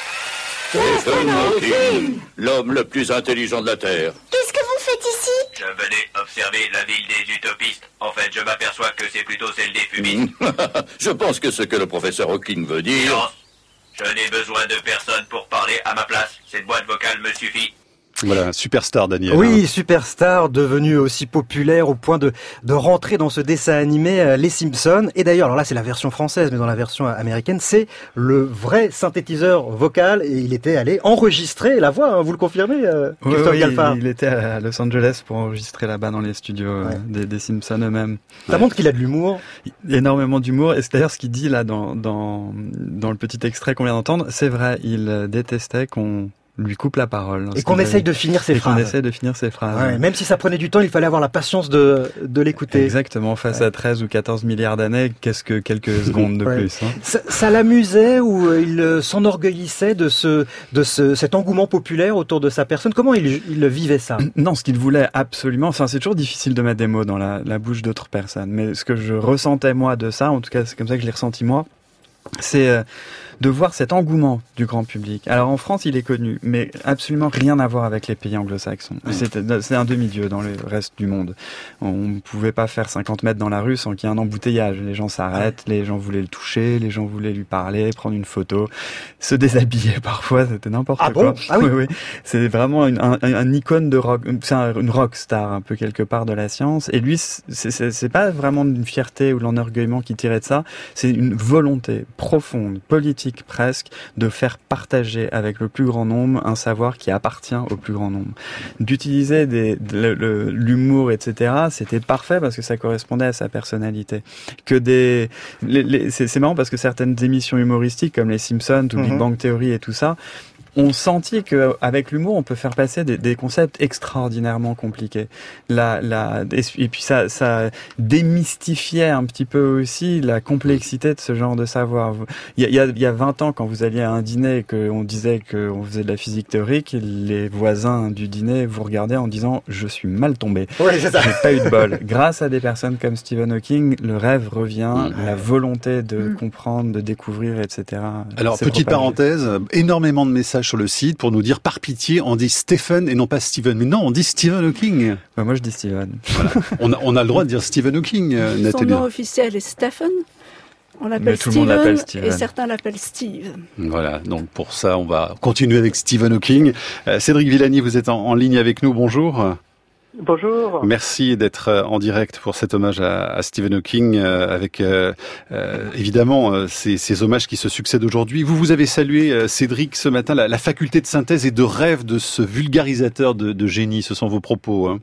Stephen Hawking, l'homme le plus intelligent de la Terre. Qu'est-ce que vous faites ici? Je venais observer la ville des utopistes. En fait, je m'aperçois que c'est plutôt celle des fumistes. Je pense que ce que le professeur Hawking veut dire... Silence. Je n'ai besoin de personne pour parler à ma place. Cette boîte vocale me suffit. Voilà, superstar Daniel. Oui, superstar, devenu aussi populaire au point de, de rentrer dans ce dessin animé euh, Les Simpsons. Et d'ailleurs, alors là c'est la version française, mais dans la version américaine, c'est le vrai synthétiseur vocal. Et il était allé enregistrer la voix, hein, vous le confirmez, euh, oui, Christophe oui, Galfard? Il était à Los Angeles pour enregistrer là-bas dans les studios ouais. euh, des, des Simpsons eux-mêmes. Ça ouais. montre qu'il a de l'humour. Énormément d'humour. Et c'est d'ailleurs ce qu'il dit là dans, dans, dans le petit extrait qu'on vient d'entendre. C'est vrai, il détestait qu'on lui coupe la parole. Et qu'on essaye de finir ses et phrases. qu'on essaye de finir ses phrases. Ouais, même si ça prenait du temps, il fallait avoir la patience de, de l'écouter. Exactement. Face ouais. à treize ou quatorze milliards d'années, qu'est-ce que quelques secondes de ouais. plus, hein. Ça, ça l'amusait ou il s'enorgueillissait de ce, de ce, cet engouement populaire autour de sa personne? Comment il, il vivait ça? Non, ce qu'il voulait absolument, enfin, c'est toujours difficile de mettre des mots dans la, la bouche d'autres personnes. Mais ce que je ressentais, moi, de ça, en tout cas, c'est comme ça que je l'ai ressenti, moi, c'est euh, de voir cet engouement du grand public. Alors en France, il est connu, mais absolument rien à voir avec les pays anglo-saxons. Mmh. C'est, c'est un demi-dieu dans le reste du monde. On ne pouvait pas faire cinquante mètres dans la rue sans qu'il y ait un embouteillage. Les gens s'arrêtent, les gens voulaient le toucher, les gens voulaient lui parler, prendre une photo, se déshabiller parfois, c'était n'importe ah quoi. Bon ah oui. oui, oui. C'est vraiment une, un, un icône de rock, c'est un, une rock star un peu quelque part de la science. Et lui, c'est, c'est, c'est pas vraiment une fierté ou l'enorgueillement qui tirait de ça, c'est une volonté profonde, politique presque, de faire partager avec le plus grand nombre un savoir qui appartient au plus grand nombre. D'utiliser des, de, le, l'humour, et cetera, c'était parfait parce que ça correspondait à sa personnalité. Que des, les, les, c'est, c'est marrant parce que certaines émissions humoristiques comme les Simpsons ou mm-hmm. Big Bang Theory et tout ça, on sentit qu'avec l'humour, on peut faire passer des, des concepts extraordinairement compliqués. La, la, et puis ça, ça démystifiait un petit peu aussi la complexité de ce genre de savoir. Il y a, il y a, il y a vingt ans, quand vous alliez à un dîner et qu'on disait qu'on faisait de la physique théorique, les voisins du dîner vous regardaient en disant « je suis mal tombé, oui, c'est ça. j'ai pas eu de bol ». Grâce à des personnes comme Stephen Hawking, le rêve revient, mmh. la volonté de mmh. comprendre, de découvrir, et cetera. Alors, petite propagé. parenthèse, énormément de messages sur le site pour nous dire par pitié, on dit Stephen et non pas Stephen. Mais non, on dit Stephen Hawking. Bah, moi, je dis Stephen. Voilà. on, a, on a le droit de dire Stephen Hawking, euh, Nathalie. Son nom officiel est Stephen. On l'appelle Steven, Steven et certains l'appellent Steve. Voilà, donc pour ça, on va continuer avec Stephen Hawking. Euh, Cédric Villani, vous êtes en, en ligne avec nous. Bonjour. Bonjour. Merci d'être en direct pour cet hommage à, à Stephen Hawking, euh, avec euh, euh, évidemment euh, ces, ces hommages qui se succèdent aujourd'hui. Vous, vous avez salué, euh, Cédric, ce matin, la, la faculté de synthèse et de rêve de ce vulgarisateur de, de génie. Ce sont vos propos. Hein.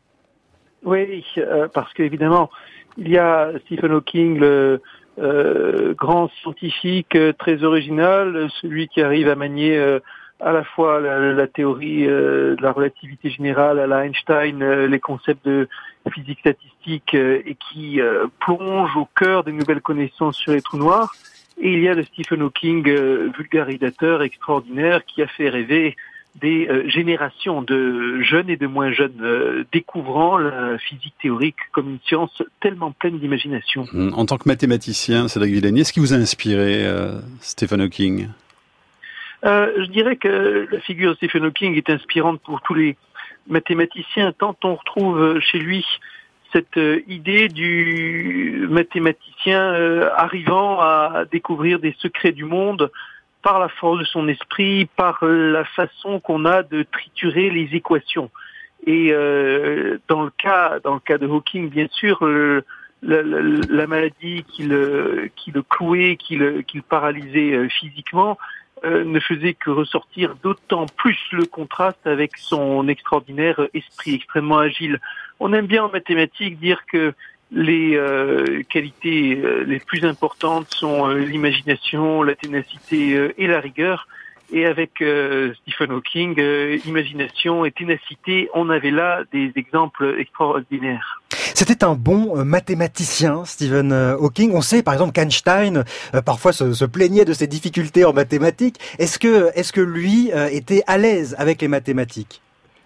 Oui, euh, parce qu'évidemment, il y a Stephen Hawking, le euh, grand scientifique euh, très original, celui qui arrive à manier... Euh, à la fois la, la théorie euh, de la relativité générale à la Einstein, euh, les concepts de physique statistique euh, et qui euh, plonge au cœur des nouvelles connaissances sur les trous noirs. et il y a le Stephen Hawking euh, vulgarisateur extraordinaire qui a fait rêver des euh, générations de jeunes et de moins jeunes euh, découvrant la physique théorique comme une science tellement pleine d'imagination. En tant que mathématicien, Cédric Villani, est-ce qui vous a inspiré, euh, Stephen Hawking ? euh, Je dirais que la figure de Stephen Hawking est inspirante pour tous les mathématiciens, tant on retrouve chez lui cette euh, idée du mathématicien euh, arrivant à découvrir des secrets du monde par la force de son esprit, par la façon qu'on a de triturer les équations. Et euh, dans le cas, dans le cas de Hawking, bien sûr, le, la, la, la maladie qui le, qui le clouait, qui le, qui le paralysait euh, physiquement, euh, ne faisait que ressortir d'autant plus le contraste avec son extraordinaire esprit extrêmement agile. On aime bien en mathématiques dire que les euh, qualités euh, les plus importantes sont euh, l'imagination, la ténacité euh, et la rigueur. Et avec euh, Stephen Hawking, euh, imagination et ténacité, on avait là des exemples extraordinaires. C'était un bon euh, mathématicien, Stephen euh, Hawking. On sait par exemple qu'Einstein euh, parfois se, se plaignait de ses difficultés en mathématiques. Est-ce que, est-ce que lui euh, était à l'aise avec les mathématiques ?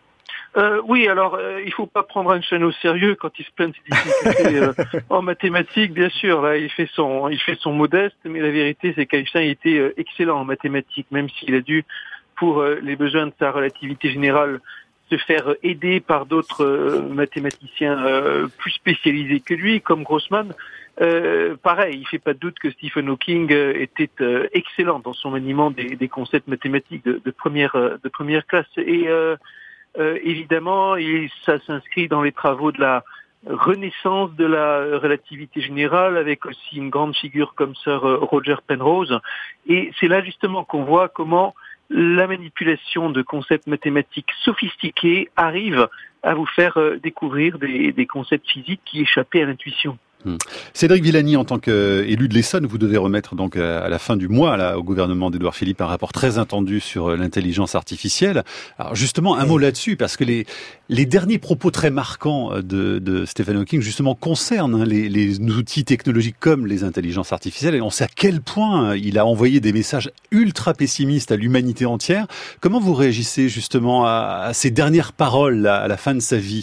Euh, oui, alors euh, il faut pas prendre Einstein au sérieux quand il se plaint de ses difficultés euh, en mathématiques, bien sûr. Là, il fait son, il fait son modeste, mais la vérité, c'est qu'Einstein était euh, excellent en mathématiques, même s'il a dû, pour euh, les besoins de sa relativité générale, se faire aider par d'autres euh, mathématiciens euh, plus spécialisés que lui, comme Grossman. Euh, pareil, il fait pas de doute que Stephen Hawking euh, était euh, excellent dans son maniement des, des concepts mathématiques de, de première, euh, de première classe. Et euh, Euh, évidemment, et ça s'inscrit dans les travaux de la renaissance de la relativité générale, avec aussi une grande figure comme Sir Roger Penrose. Et c'est là justement qu'on voit comment la manipulation de concepts mathématiques sophistiqués arrive à vous faire découvrir des, des concepts physiques qui échappaient à l'intuition. Hmm. Cédric Villani, en tant qu'élu de l'Essonne, vous devez remettre donc à la fin du mois là, au gouvernement d'Édouard Philippe un rapport très attendu sur l'intelligence artificielle. Alors justement, un mot là-dessus, parce que les, les derniers propos très marquants de, de Stephen Hawking justement concernent hein, les, les outils technologiques comme les intelligences artificielles, et on sait à quel point il a envoyé des messages ultra pessimistes à l'humanité entière. Comment vous réagissez justement à, à ces dernières paroles là, à la fin de sa vie ?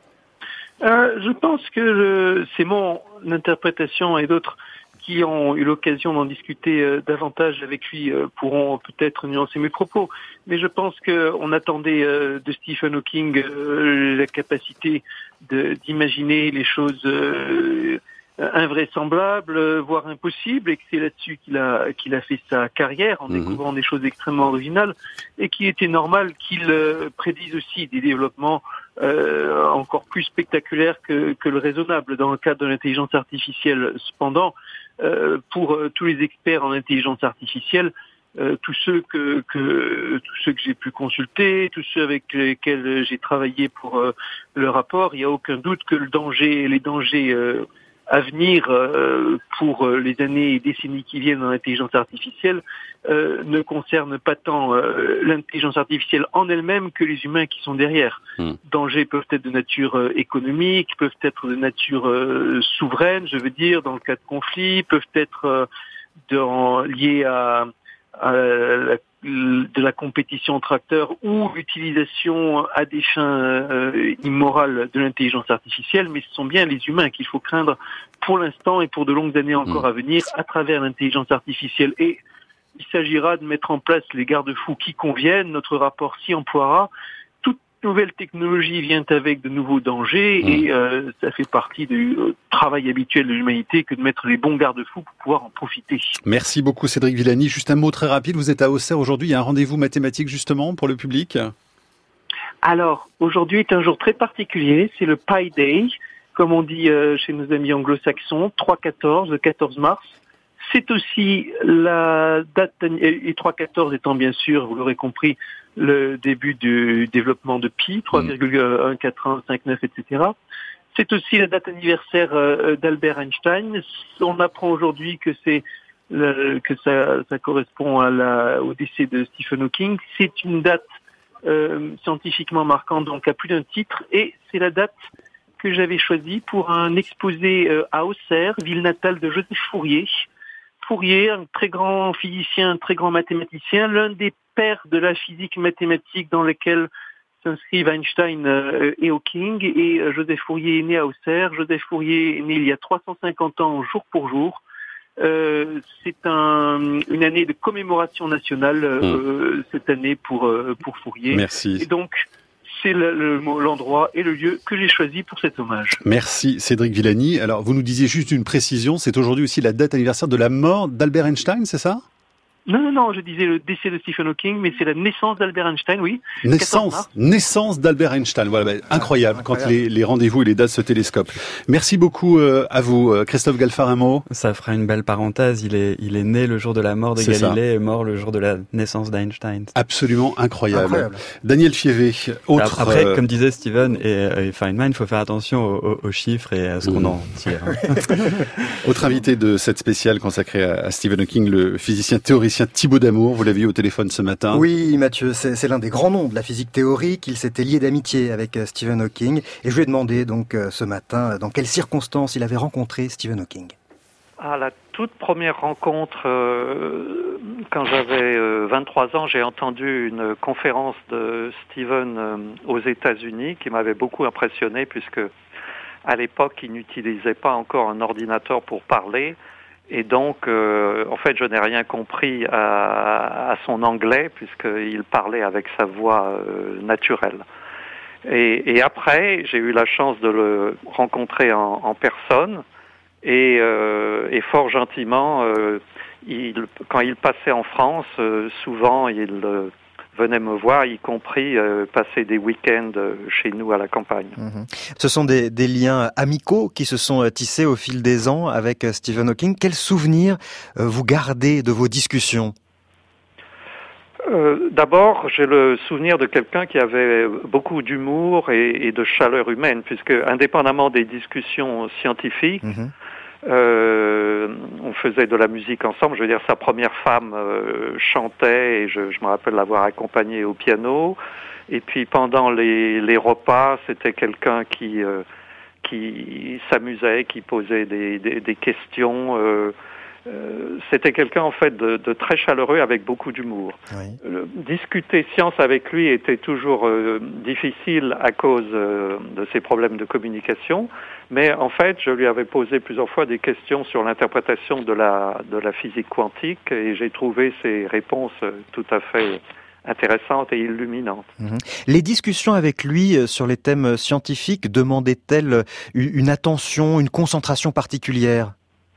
Euh, je pense que le, c'est mon interprétation, et d'autres qui ont eu l'occasion d'en discuter euh, davantage avec lui euh, pourront peut-être nuancer mes propos. Mais je pense qu'on attendait euh, de Stephen Hawking euh, la capacité de, d'imaginer les choses euh, invraisemblables, voire impossibles, et que c'est là-dessus qu'il a, qu'il a fait sa carrière en mmh. découvrant des choses extrêmement originales, et qu'il était normal qu'il euh, prédise aussi des développements Euh, encore plus spectaculaire que, que le raisonnable dans le cadre de l'intelligence artificielle. Cependant, euh, pour euh, tous les experts en intelligence artificielle, euh, tous ceux que, que tous ceux que j'ai pu consulter, tous ceux avec lesquels j'ai travaillé pour euh, le rapport, il n'y a aucun doute que le danger, les dangers euh, à venir euh, pour les années et décennies qui viennent dans l'intelligence artificielle euh, ne concernent pas tant euh, l'intelligence artificielle en elle-même que les humains qui sont derrière. Mmh. Dangers peuvent être de nature euh, économique, peuvent être de nature euh, souveraine, je veux dire, dans le cas de conflits, peuvent être euh, dans, liés à, à la, de la compétition entre acteurs ou l'utilisation à des fins euh, immorales de l'intelligence artificielle, mais ce sont bien les humains qu'il faut craindre pour l'instant et pour de longues années encore mmh. à venir à travers l'intelligence artificielle. Et il s'agira de mettre en place les garde-fous qui conviennent. Notre rapport s'y emploiera. Toute nouvelle technologie vient avec de nouveaux dangers mmh. et euh, ça fait partie du euh, travail habituel de l'humanité que de mettre les bons garde-fous pour pouvoir en profiter. Merci beaucoup Cédric Villani. Juste un mot très rapide, vous êtes à Auxerre aujourd'hui, il y a un rendez-vous mathématique justement pour le public ? Alors, aujourd'hui est un jour très particulier, c'est le Pi Day, comme on dit euh, chez nos amis anglo-saxons, trois quatorze, le quatorze mars. C'est aussi la date, et trois quatorze étant bien sûr, vous l'aurez compris, le début du développement de Pi, trois virgule un quatre un cinq neuf, et cetera. C'est aussi la date anniversaire d'Albert Einstein. On apprend aujourd'hui que c'est le, que ça, ça correspond à la, au décès de Stephen Hawking. C'est une date euh, scientifiquement marquante, donc à plus d'un titre, et c'est la date que j'avais choisie pour un exposé euh, à Auxerre, ville natale de Joseph Fourier, Fourier, un très grand physicien, un très grand mathématicien, l'un des pères de la physique mathématique dans lesquels s'inscrivent Einstein euh, et Hawking. Et euh, Joseph Fourier est né à Auxerre. Joseph Fourier est né il y a trois cent cinquante ans, jour pour jour. Euh, c'est un, une année de commémoration nationale euh, mmh. cette année pour euh, pour Fourier. Merci. Et donc c'est le, le, l'endroit et le lieu que j'ai choisi pour cet hommage. Merci Cédric Villani. Alors vous nous disiez juste une précision, c'est aujourd'hui aussi la date anniversaire de la mort d'Albert Einstein, c'est ça ? Non, non, non, je disais le décès de Stephen Hawking, mais c'est la naissance d'Albert Einstein, oui. Naissance, naissance d'Albert Einstein. Voilà, bah, incroyable, ah, incroyable quand les, les rendez-vous et les dates se télescopent. Merci beaucoup euh, à vous, euh, Christophe Galfard, un mot. Ça fera une belle parenthèse. Il est, il est né le jour de la mort de c'est Galilée ça. Et mort le jour de la naissance d'Einstein. Absolument incroyable. incroyable. Daniel Fievé, autre. Après, euh... comme disait Steven et, et Feynman, il faut faire attention aux, aux chiffres et à ce qu'on mmh. en tire. Autre invité de cette spéciale consacrée à, à Stephen Hawking, le physicien théoricien Thibaut Damour. Vous l'avez eu au téléphone ce matin. Oui, Mathieu, c'est, c'est l'un des grands noms de la physique théorique. Il s'était lié d'amitié avec Stephen Hawking. Et je lui ai demandé donc ce matin dans quelles circonstances il avait rencontré Stephen Hawking. À la toute première rencontre, euh, quand j'avais euh, vingt-trois ans, j'ai entendu une conférence de Stephen euh, aux États-Unis qui m'avait beaucoup impressionné puisque à l'époque, il n'utilisait pas encore un ordinateur pour parler. Et donc, euh, en fait, je n'ai rien compris à, à son anglais puisqu'il parlait avec sa voix euh, naturelle. Et, et après, j'ai eu la chance de le rencontrer en, en personne et, euh, et fort gentiment, euh, il, quand il passait en France, euh, souvent il euh, venait me voir, y compris euh, passer des week-ends chez nous à la campagne. Mmh. Ce sont des, des liens amicaux qui se sont tissés au fil des ans avec Stephen Hawking. Quels souvenirs euh, vous gardez de vos discussions ? euh, D'abord, j'ai le souvenir de quelqu'un qui avait beaucoup d'humour et, et de chaleur humaine, puisque indépendamment des discussions scientifiques, mmh. Euh, on faisait de la musique ensemble. Je veux dire, sa première femme euh, chantait et je, je me rappelle l'avoir accompagnée au piano. Et puis pendant les, les repas, c'était quelqu'un qui euh, qui s'amusait, qui posait des, des, des questions. Euh, euh, c'était quelqu'un en fait de, de très chaleureux avec beaucoup d'humour. Oui. Euh, discuter science avec lui était toujours euh, difficile à cause euh, de ses problèmes de communication. Mais en fait, je lui avais posé plusieurs fois des questions sur l'interprétation de la de la physique quantique et j'ai trouvé ses réponses tout à fait intéressantes et illuminantes. Mmh. Les discussions avec lui sur les thèmes scientifiques demandaient-elles une attention, une concentration particulière ?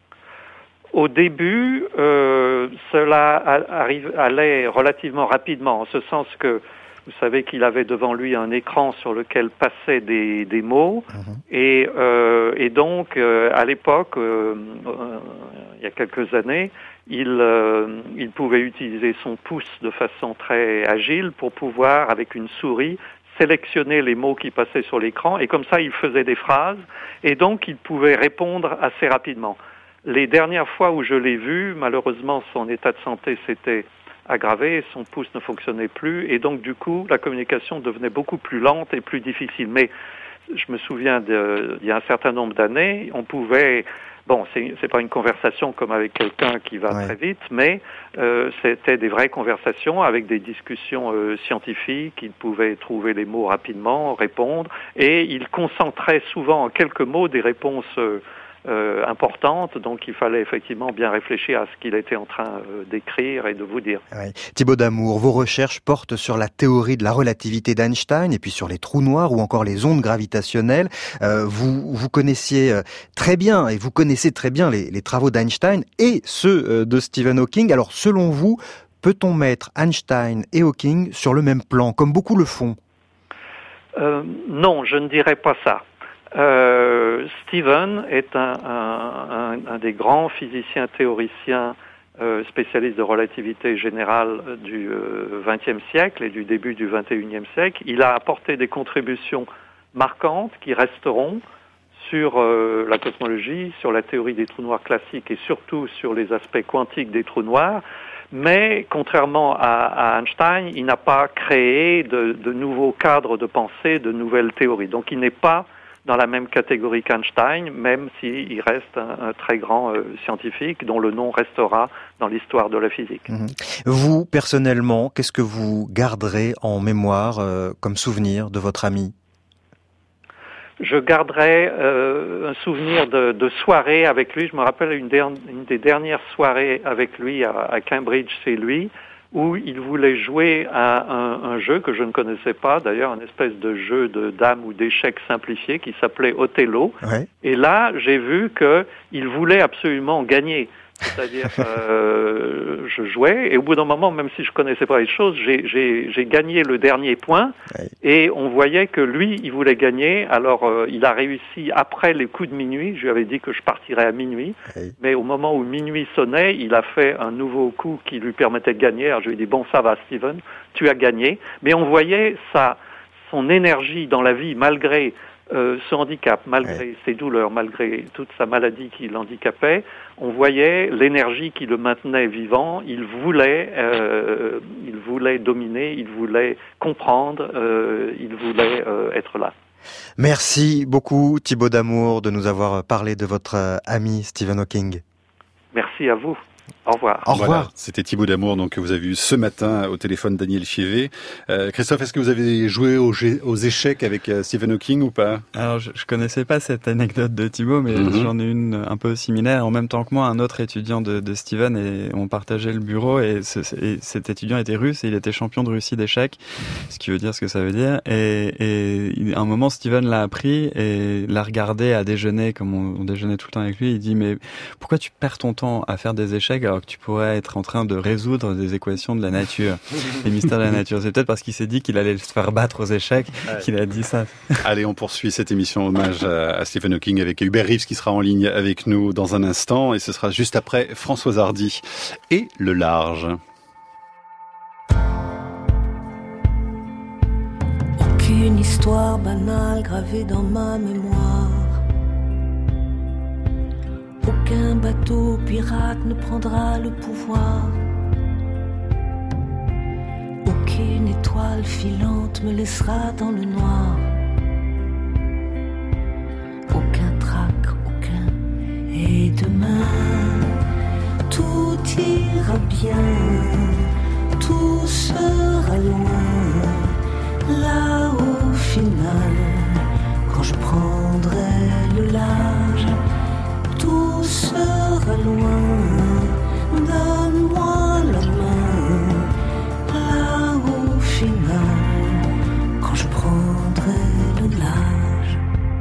Au début, euh, cela arrive, allait relativement rapidement, en ce sens que vous savez qu'il avait devant lui un écran sur lequel passaient des, des mots, mmh. et, euh, et donc euh, à l'époque, euh, euh, il y a quelques années, il, euh, il pouvait utiliser son pouce de façon très agile pour pouvoir, avec une souris, sélectionner les mots qui passaient sur l'écran, et comme ça, il faisait des phrases, et donc il pouvait répondre assez rapidement. Les dernières fois où je l'ai vu, malheureusement, son état de santé s'était aggravé, son pouce ne fonctionnait plus, et donc du coup, la communication devenait beaucoup plus lente et plus difficile. Mais je me souviens de, il y a un certain nombre d'années, on pouvait, bon, c'est, c'est pas une conversation comme avec quelqu'un qui va ouais. très vite, mais euh, c'était des vraies conversations avec des discussions euh, scientifiques. Il pouvait trouver les mots rapidement, répondre, et il concentrait souvent en quelques mots des réponses euh, Euh, importante, donc il fallait effectivement bien réfléchir à ce qu'il était en train euh, d'écrire et de vous dire. Oui. Thibaut Damour, vos recherches portent sur la théorie de la relativité d'Einstein et puis sur les trous noirs ou encore les ondes gravitationnelles. Euh, vous, vous connaissiez très bien et vous connaissez très bien les, les travaux d'Einstein et ceux de Stephen Hawking. Alors selon vous, peut-on mettre Einstein et Hawking sur le même plan, comme beaucoup le font ? euh, Non, je ne dirais pas ça. Euh, Stephen est un, un, un, un des grands physiciens théoriciens euh, spécialistes de relativité générale du vingtième euh, siècle et du début du vingt et unième siècle. Il a apporté des contributions marquantes qui resteront sur euh, la cosmologie, sur la théorie des trous noirs classiques et surtout sur les aspects quantiques des trous noirs. Mais contrairement à, à Einstein, il n'a pas créé de, de nouveaux cadres de pensée, de nouvelles théories. Donc il n'est pas dans la même catégorie qu'Einstein, même s'il reste un, un très grand euh, scientifique dont le nom restera dans l'histoire de la physique. Mmh. Vous, personnellement, qu'est-ce que vous garderez en mémoire euh, comme souvenir de votre ami ? Je garderai euh, un souvenir de, de soirée avec lui. Je me rappelle une, der- une des dernières soirées avec lui à, à Cambridge, c'est lui, où il voulait jouer à un, un jeu que je ne connaissais pas, d'ailleurs un espèce de jeu de dames ou d'échecs simplifié qui s'appelait Othello. Ouais. Et là, j'ai vu qu'il voulait absolument gagner. C'est-à-dire, euh, je jouais, et au bout d'un moment, même si je connaissais pas les choses, j'ai, j'ai, j'ai gagné le dernier point, ouais. Et on voyait que lui, il voulait gagner. Alors, euh, il a réussi après les coups de minuit. Je lui avais dit que je partirais à minuit, ouais. Mais au moment où minuit sonnait, il a fait un nouveau coup qui lui permettait de gagner. Alors, je lui ai dit, bon, ça va, Steven, tu as gagné. Mais on voyait sa, son énergie dans la vie, malgré Euh, ce handicap, malgré ouais. ses douleurs, malgré toute sa maladie qui l'handicapait, on voyait l'énergie qui le maintenait vivant. Il voulait, euh, il voulait dominer, il voulait comprendre, euh, il voulait euh, être là. Merci beaucoup Thibaut Damour de nous avoir parlé de votre ami Stephen Hawking. Merci à vous. Au revoir. Au revoir. Voilà, c'était Thibaut Damour, donc que vous avez eu ce matin au téléphone, Daniel Chievé. Euh, Christophe, est-ce que vous avez joué aux, aux échecs avec euh, Stephen Hawking ou pas ? Alors, je, je connaissais pas cette anecdote de Thibaut, mais mm-hmm. j'en ai une un peu similaire. En même temps que moi, un autre étudiant de, de Stephen, et on partageait le bureau, et, ce, et cet étudiant était russe, et il était champion de Russie d'échecs, ce qui veut dire ce que ça veut dire. Et, et à un moment, Stephen l'a appris et l'a regardé à déjeuner, comme on, on déjeunait tout le temps avec lui. Il dit, mais pourquoi tu perds ton temps à faire des échecs alors que tu pourrais être en train de résoudre des équations de la nature, les mystères de la nature. C'est peut-être parce qu'il s'est dit qu'il allait se faire battre aux échecs ouais. qu'il a dit ça. Allez, on poursuit cette émission hommage à Stephen Hawking avec Hubert Reeves qui sera en ligne avec nous dans un instant, et ce sera juste après Françoise Hardy et Le Large. Aucune histoire banale gravée dans ma mémoire. Aucun bateau pirate ne prendra le pouvoir. Aucune étoile filante me laissera dans le noir. Aucun trac, aucun. Et demain, tout ira bien. Tout sera loin. Là au final, quand je prendrai le large, tout sera loin, donne-moi la main, là au final, quand je prendrai le large.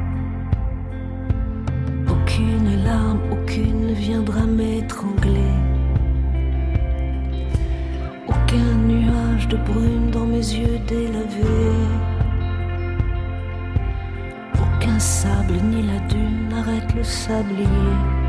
Aucune larme, aucune ne viendra m'étrangler. Aucun nuage de brume dans mes yeux délavés. Aucun sable ni la dune n'arrête le sablier.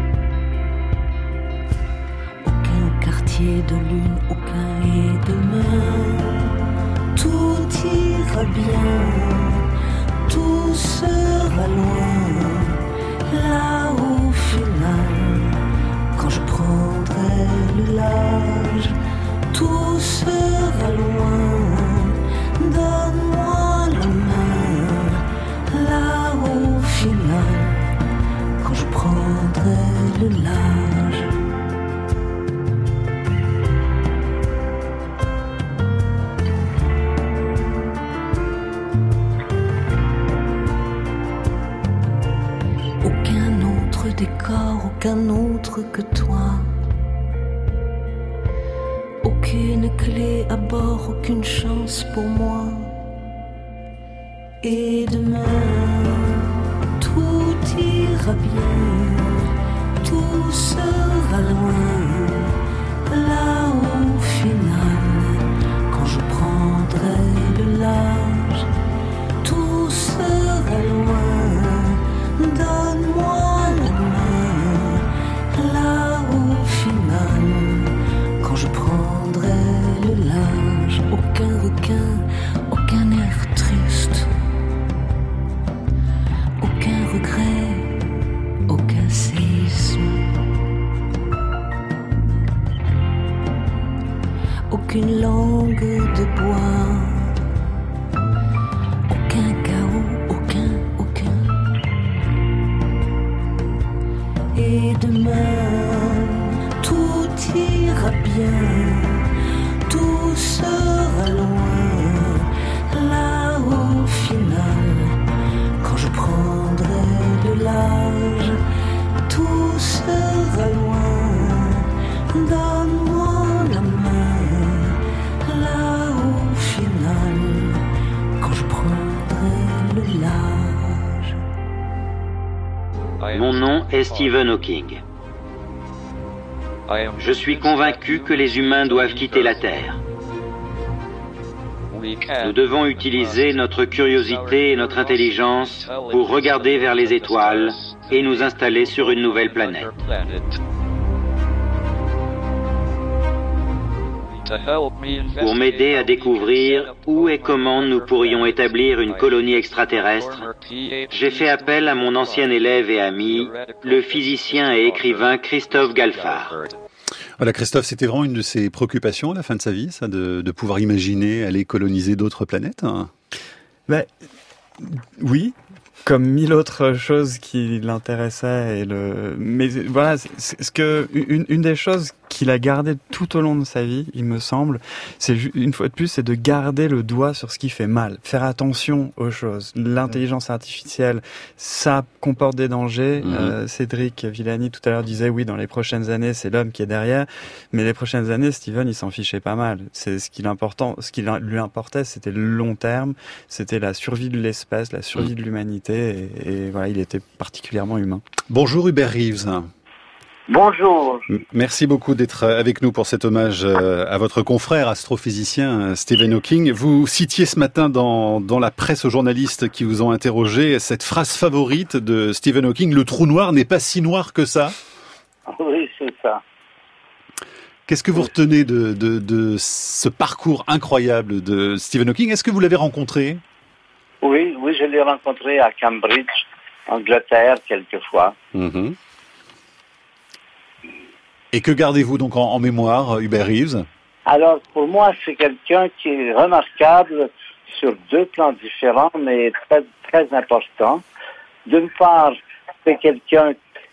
Aucun quartier de lune, aucun et demain. Tout ira bien, tout sera loin. Là au final, quand je prendrai le large, tout sera loin. Donne-moi la main, là au final, quand je prendrai le large. Aucun autre décor, aucun autre que toi. Aucune clé à bord, aucune chance pour moi. Et demain, tout ira bien, tout sera loin. Là au final, quand je prendrai le large, tout sera loin. Donne-moi la main, là au final, quand je prendrai le large. Aucun requin, aucun air triste. Aucun regret, aucun séisme. Aucune langue de bois. Aucun chaos, aucun, aucun. demain, tout ira bien, tout sera loin, là au final, quand je prendrai le large, tout sera loin, donne-moi la main, là au final, quand je prendrai le large. Mon nom est Stephen Hawking. Je suis convaincu que les humains doivent quitter la Terre. Nous devons utiliser notre curiosité et notre intelligence pour regarder vers les étoiles et nous installer sur une nouvelle planète. Pour m'aider à découvrir où et comment nous pourrions établir une colonie extraterrestre, j'ai fait appel à mon ancien élève et ami, le physicien et écrivain Christophe Galfard. Voilà, Christophe, c'était vraiment une de ses préoccupations à la fin de sa vie, ça, de, de pouvoir imaginer aller coloniser d'autres planètes, hein. Ben, oui, comme mille autres choses qui l'intéressaient. Et le... Mais voilà, c'est, ce que, une, une des choses qu'il a gardé tout au long de sa vie, il me semble, c'est une fois de plus, c'est de garder le doigt sur ce qui fait mal, faire attention aux choses. L'intelligence artificielle, ça comporte des dangers. Mmh. Euh, Cédric Villani tout à l'heure disait oui, dans les prochaines années, c'est l'homme qui est derrière, mais les prochaines années, Steven, il s'en fichait pas mal. C'est ce qui l'important, ce qui lui importait, c'était le long terme, c'était la survie de l'espèce, la survie mmh. de l'humanité, et, et voilà, il était particulièrement humain. Bonjour Hubert Reeves. Bonjour. Merci beaucoup d'être avec nous pour cet hommage à votre confrère astrophysicien Stephen Hawking. Vous citiez ce matin dans, dans la presse aux journalistes qui vous ont interrogé cette phrase favorite de Stephen Hawking, le trou noir n'est pas si noir que ça. Oui, c'est ça. Qu'est-ce que vous retenez de, de, de ce parcours incroyable de Stephen Hawking? Est-ce que vous l'avez rencontré? Oui, oui, je l'ai rencontré à Cambridge, Angleterre, quelquefois. Mmh. Et que gardez-vous donc en, en mémoire, Hubert Reeves? Alors, pour moi, c'est quelqu'un qui est remarquable sur deux plans différents, mais très, très important. D'une part, c'est quelqu'un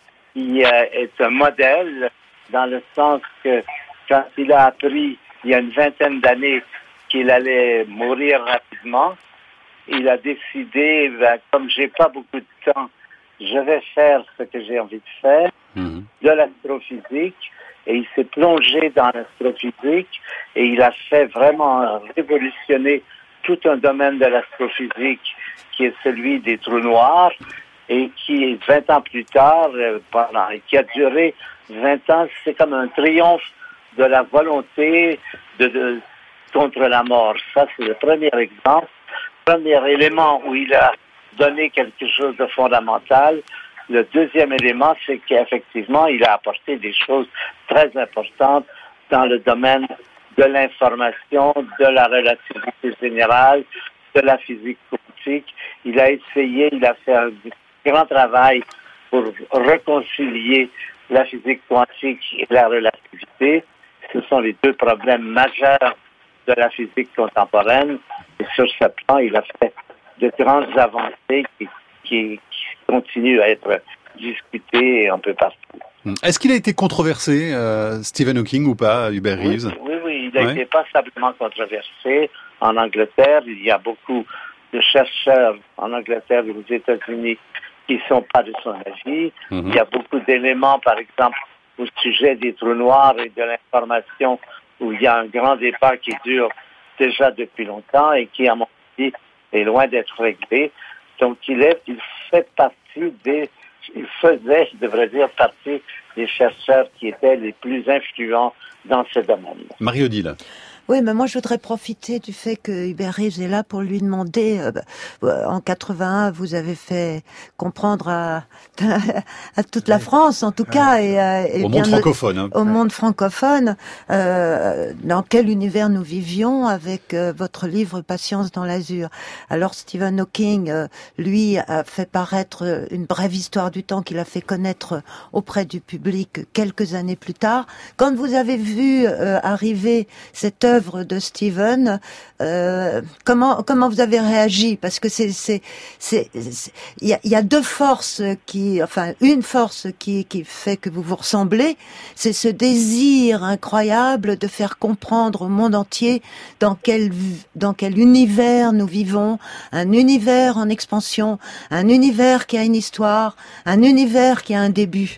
qui euh, est un modèle, dans le sens que quand il a appris, il y a une vingtaine d'années, qu'il allait mourir rapidement, il a décidé, ben, comme j'ai pas beaucoup de temps, je vais faire ce que j'ai envie de faire, mmh. de l'astrophysique, et il s'est plongé dans l'astrophysique, et il a fait vraiment révolutionner tout un domaine de l'astrophysique qui est celui des trous noirs, et qui, vingt ans plus tard, pendant, qui a duré vingt ans, c'est comme un triomphe de la volonté de, de contre la mort. Ça, c'est le premier exemple. Premier élément où il a donné quelque chose de fondamental. Le deuxième élément, c'est qu'effectivement, il a apporté des choses très importantes dans le domaine de l'information, de la relativité générale, de la physique quantique. Il a essayé, il a fait un grand travail pour réconcilier la physique quantique et la relativité. Ce sont les deux problèmes majeurs de la physique contemporaine. Et sur ce plan, il a fait de grandes avancées qui, qui, qui continuent à être discutées un peu partout. Est-ce qu'il a été controversé, euh, Stephen Hawking, ou pas, Hubert Reeves? Oui, oui, oui, il a ouais. été passablement controversé. En Angleterre, il y a beaucoup de chercheurs en Angleterre et aux États-Unis qui ne sont pas de son avis. Mm-hmm. Il y a beaucoup d'éléments, par exemple, au sujet des trous noirs et de l'information, où il y a un grand débat qui dure déjà depuis longtemps et qui, à mon avis, est loin d'être réglé. Donc, il, est, il fait partie des, il faisait, je devrais dire, partie des chercheurs qui étaient les plus influents dans ce domaine. Marie-Odile. Oui, mais moi je voudrais profiter du fait que Hubert Reeves est là pour lui demander. Euh, en quatre-vingt-un, vous avez fait comprendre à, à toute la France, en tout cas, et, et au bien monde francophone, hein. au monde francophone, euh, dans quel univers nous vivions avec euh, votre livre Patience dans l'azur. Alors Stephen Hawking, euh, lui, a fait paraître une brève histoire du temps qu'il a fait connaître auprès du public quelques années plus tard. Quand vous avez vu euh, arriver cette œuvre l'œuvre de Steven, euh, comment comment vous avez réagi? Parce que c'est c'est c'est il y a, y a deux forces qui, enfin une force qui qui fait que vous vous ressemblez, c'est ce désir incroyable de faire comprendre au monde entier dans quel dans quel univers nous vivons, un univers en expansion, un univers qui a une histoire, un univers qui a un début.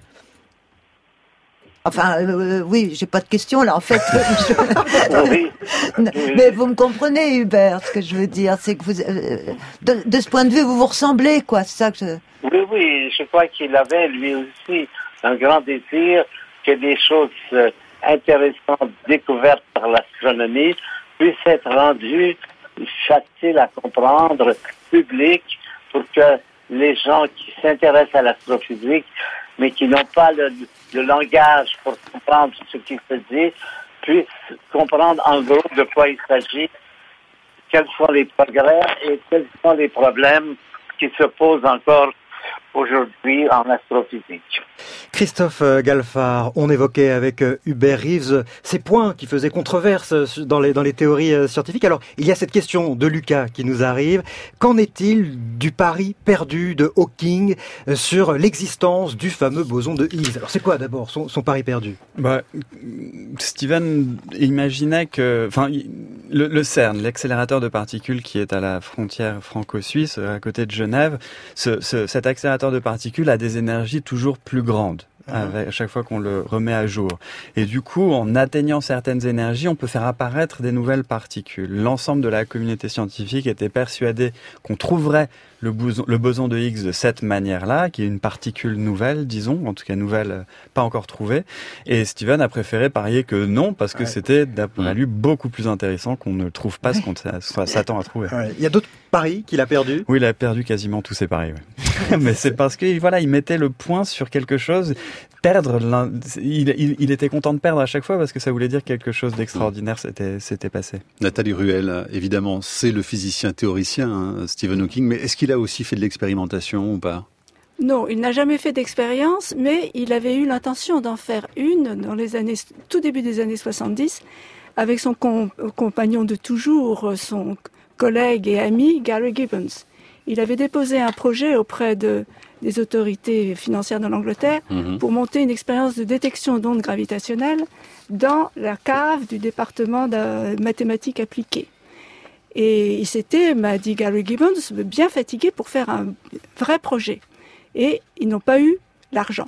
Enfin, euh, oui, j'ai pas de questions là, en fait. Je... Oui. Mais vous me comprenez, Hubert, ce que je veux dire, c'est que vous, euh, de, de ce point de vue, vous vous ressemblez, quoi. C'est ça que je. Oui, oui, je crois qu'il avait lui aussi un grand désir que des choses euh, intéressantes découvertes par l'astronomie puissent être rendues faciles à comprendre, publiques, pour que les gens qui s'intéressent à l'astrophysique, mais qui n'ont pas le, le langage pour comprendre ce qui se dit, puissent comprendre en gros de quoi il s'agit, quels sont les progrès et quels sont les problèmes qui se posent encore aujourd'hui en astrophysique. Christophe Galfard, on évoquait avec Hubert Reeves ces points qui faisaient controverse dans les, dans les théories scientifiques. Alors, il y a cette question de Lucas qui nous arrive. Qu'en est-il du pari perdu de Hawking sur l'existence du fameux boson de Higgs? Alors, c'est quoi d'abord son, son pari perdu? Bah, Steven imaginait que, enfin, le, le CERN, l'accélérateur de particules qui est à la frontière franco-suisse, à côté de Genève, ce, ce, cet accélérateur de particules a des énergies toujours plus grandes. À chaque fois qu'on le remet à jour. Et du coup, en atteignant certaines énergies, on peut faire apparaître des nouvelles particules. L'ensemble de la communauté scientifique était persuadé qu'on trouverait le boson, le boson de Higgs de cette manière-là, qui est une particule nouvelle, disons, en tout cas nouvelle, pas encore trouvée. Et Steven a préféré parier que non, parce que ouais. c'était, d'après lui, beaucoup plus intéressant qu'on ne trouve pas ouais. ce qu'on s'attend à trouver. Ouais. Il y a d'autres paris qu'il a perdus? Oui, il a perdu quasiment tous ses paris. Ouais. Mais c'est parce que voilà, il mettait le point sur quelque chose. Perdre, il, il, il était content de perdre à chaque fois parce que ça voulait dire quelque chose d'extraordinaire s'était, s'était passé. Nathalie Ruel, évidemment, c'est le physicien théoricien, hein, Stephen Hawking, mais est-ce qu'il a aussi fait de l'expérimentation ou pas? Non, il n'a jamais fait d'expérience, mais il avait eu l'intention d'en faire une dans les années, tout début des années soixante-dix, avec son com- compagnon de toujours, son collègue et ami Gary Gibbons. Il avait déposé un projet auprès de, des autorités financières de l'Angleterre mmh. pour monter une expérience de détection d'ondes gravitationnelles dans la cave du département de mathématiques appliquées. Et il s'était, m'a dit Gary Gibbons, bien fatigué pour faire un vrai projet. Et ils n'ont pas eu l'argent.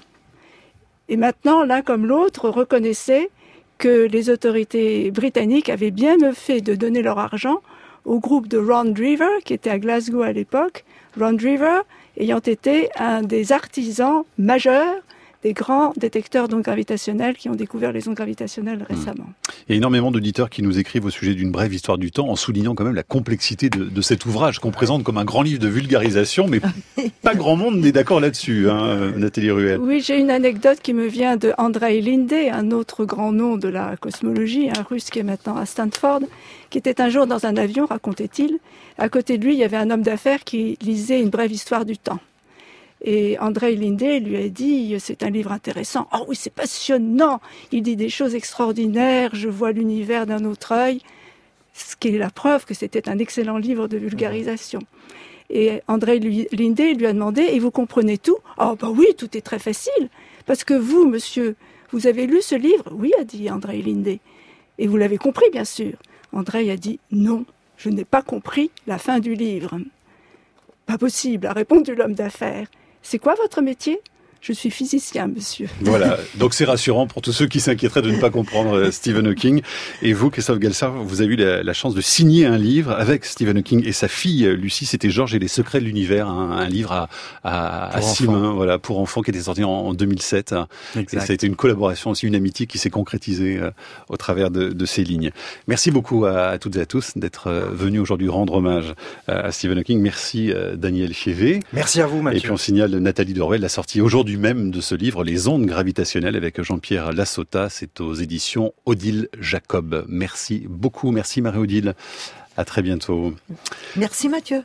Et maintenant, l'un comme l'autre reconnaissaient que les autorités britanniques avaient bien mieux fait de donner leur argent au groupe de Ron Driver, qui était à Glasgow à l'époque, Ron Driver ayant été un des artisans majeurs des grands détecteurs d'ondes gravitationnelles qui ont découvert les ondes gravitationnelles récemment. Il y a énormément d'auditeurs qui nous écrivent au sujet d'une brève histoire du temps en soulignant quand même la complexité de, de cet ouvrage qu'on présente comme un grand livre de vulgarisation, mais pas grand monde n'est d'accord là-dessus, hein, Nathalie Ruel. Oui, j'ai une anecdote qui me vient de Andrei Linde, un autre grand nom de la cosmologie, un russe qui est maintenant à Stanford, qui était un jour dans un avion, racontait-il. À côté de lui, il y avait un homme d'affaires qui lisait une brève histoire du temps. Et Andrei Linde lui a dit, c'est un livre intéressant. Oh oui, c'est passionnant. Il dit des choses extraordinaires. Je vois l'univers d'un autre œil. Ce qui est la preuve que c'était un excellent livre de vulgarisation. Et Andrei Linde lui a demandé, et vous comprenez tout? Oh bah oui, tout est très facile. Parce que vous, monsieur, vous avez lu ce livre? Oui, a dit Andrei Linde. Et vous l'avez compris, bien sûr. Andrei a dit, non, je n'ai pas compris la fin du livre. Pas possible, a répondu l'homme d'affaires. C'est quoi votre métier? Je suis physicien, monsieur. Voilà, donc c'est rassurant pour tous ceux qui s'inquiéteraient de ne pas comprendre Stephen Hawking. Et vous, Christophe Galfard, vous avez eu la, la chance de signer un livre avec Stephen Hawking et sa fille Lucie. C'était Georges et les secrets de l'univers, un, un livre à, à, à six mains, voilà, pour enfants, qui était sorti en, en deux mille sept. Exact. Et ça a été une collaboration aussi, une amitié qui s'est concrétisée euh, au travers de, de ces lignes. Merci beaucoup à, à toutes et à tous d'être euh, venus aujourd'hui rendre hommage euh, à Stephen Hawking. Merci euh, Daniel Chevet. Merci à vous, Mathieu. Et puis on signale Nathalie Deruel, la sortie aujourd'hui même de ce livre, Les ondes gravitationnelles, avec Jean-Pierre Lassota. C'est aux éditions Odile Jacob. Merci beaucoup. Merci Marie-Odile. À très bientôt. Merci Mathieu.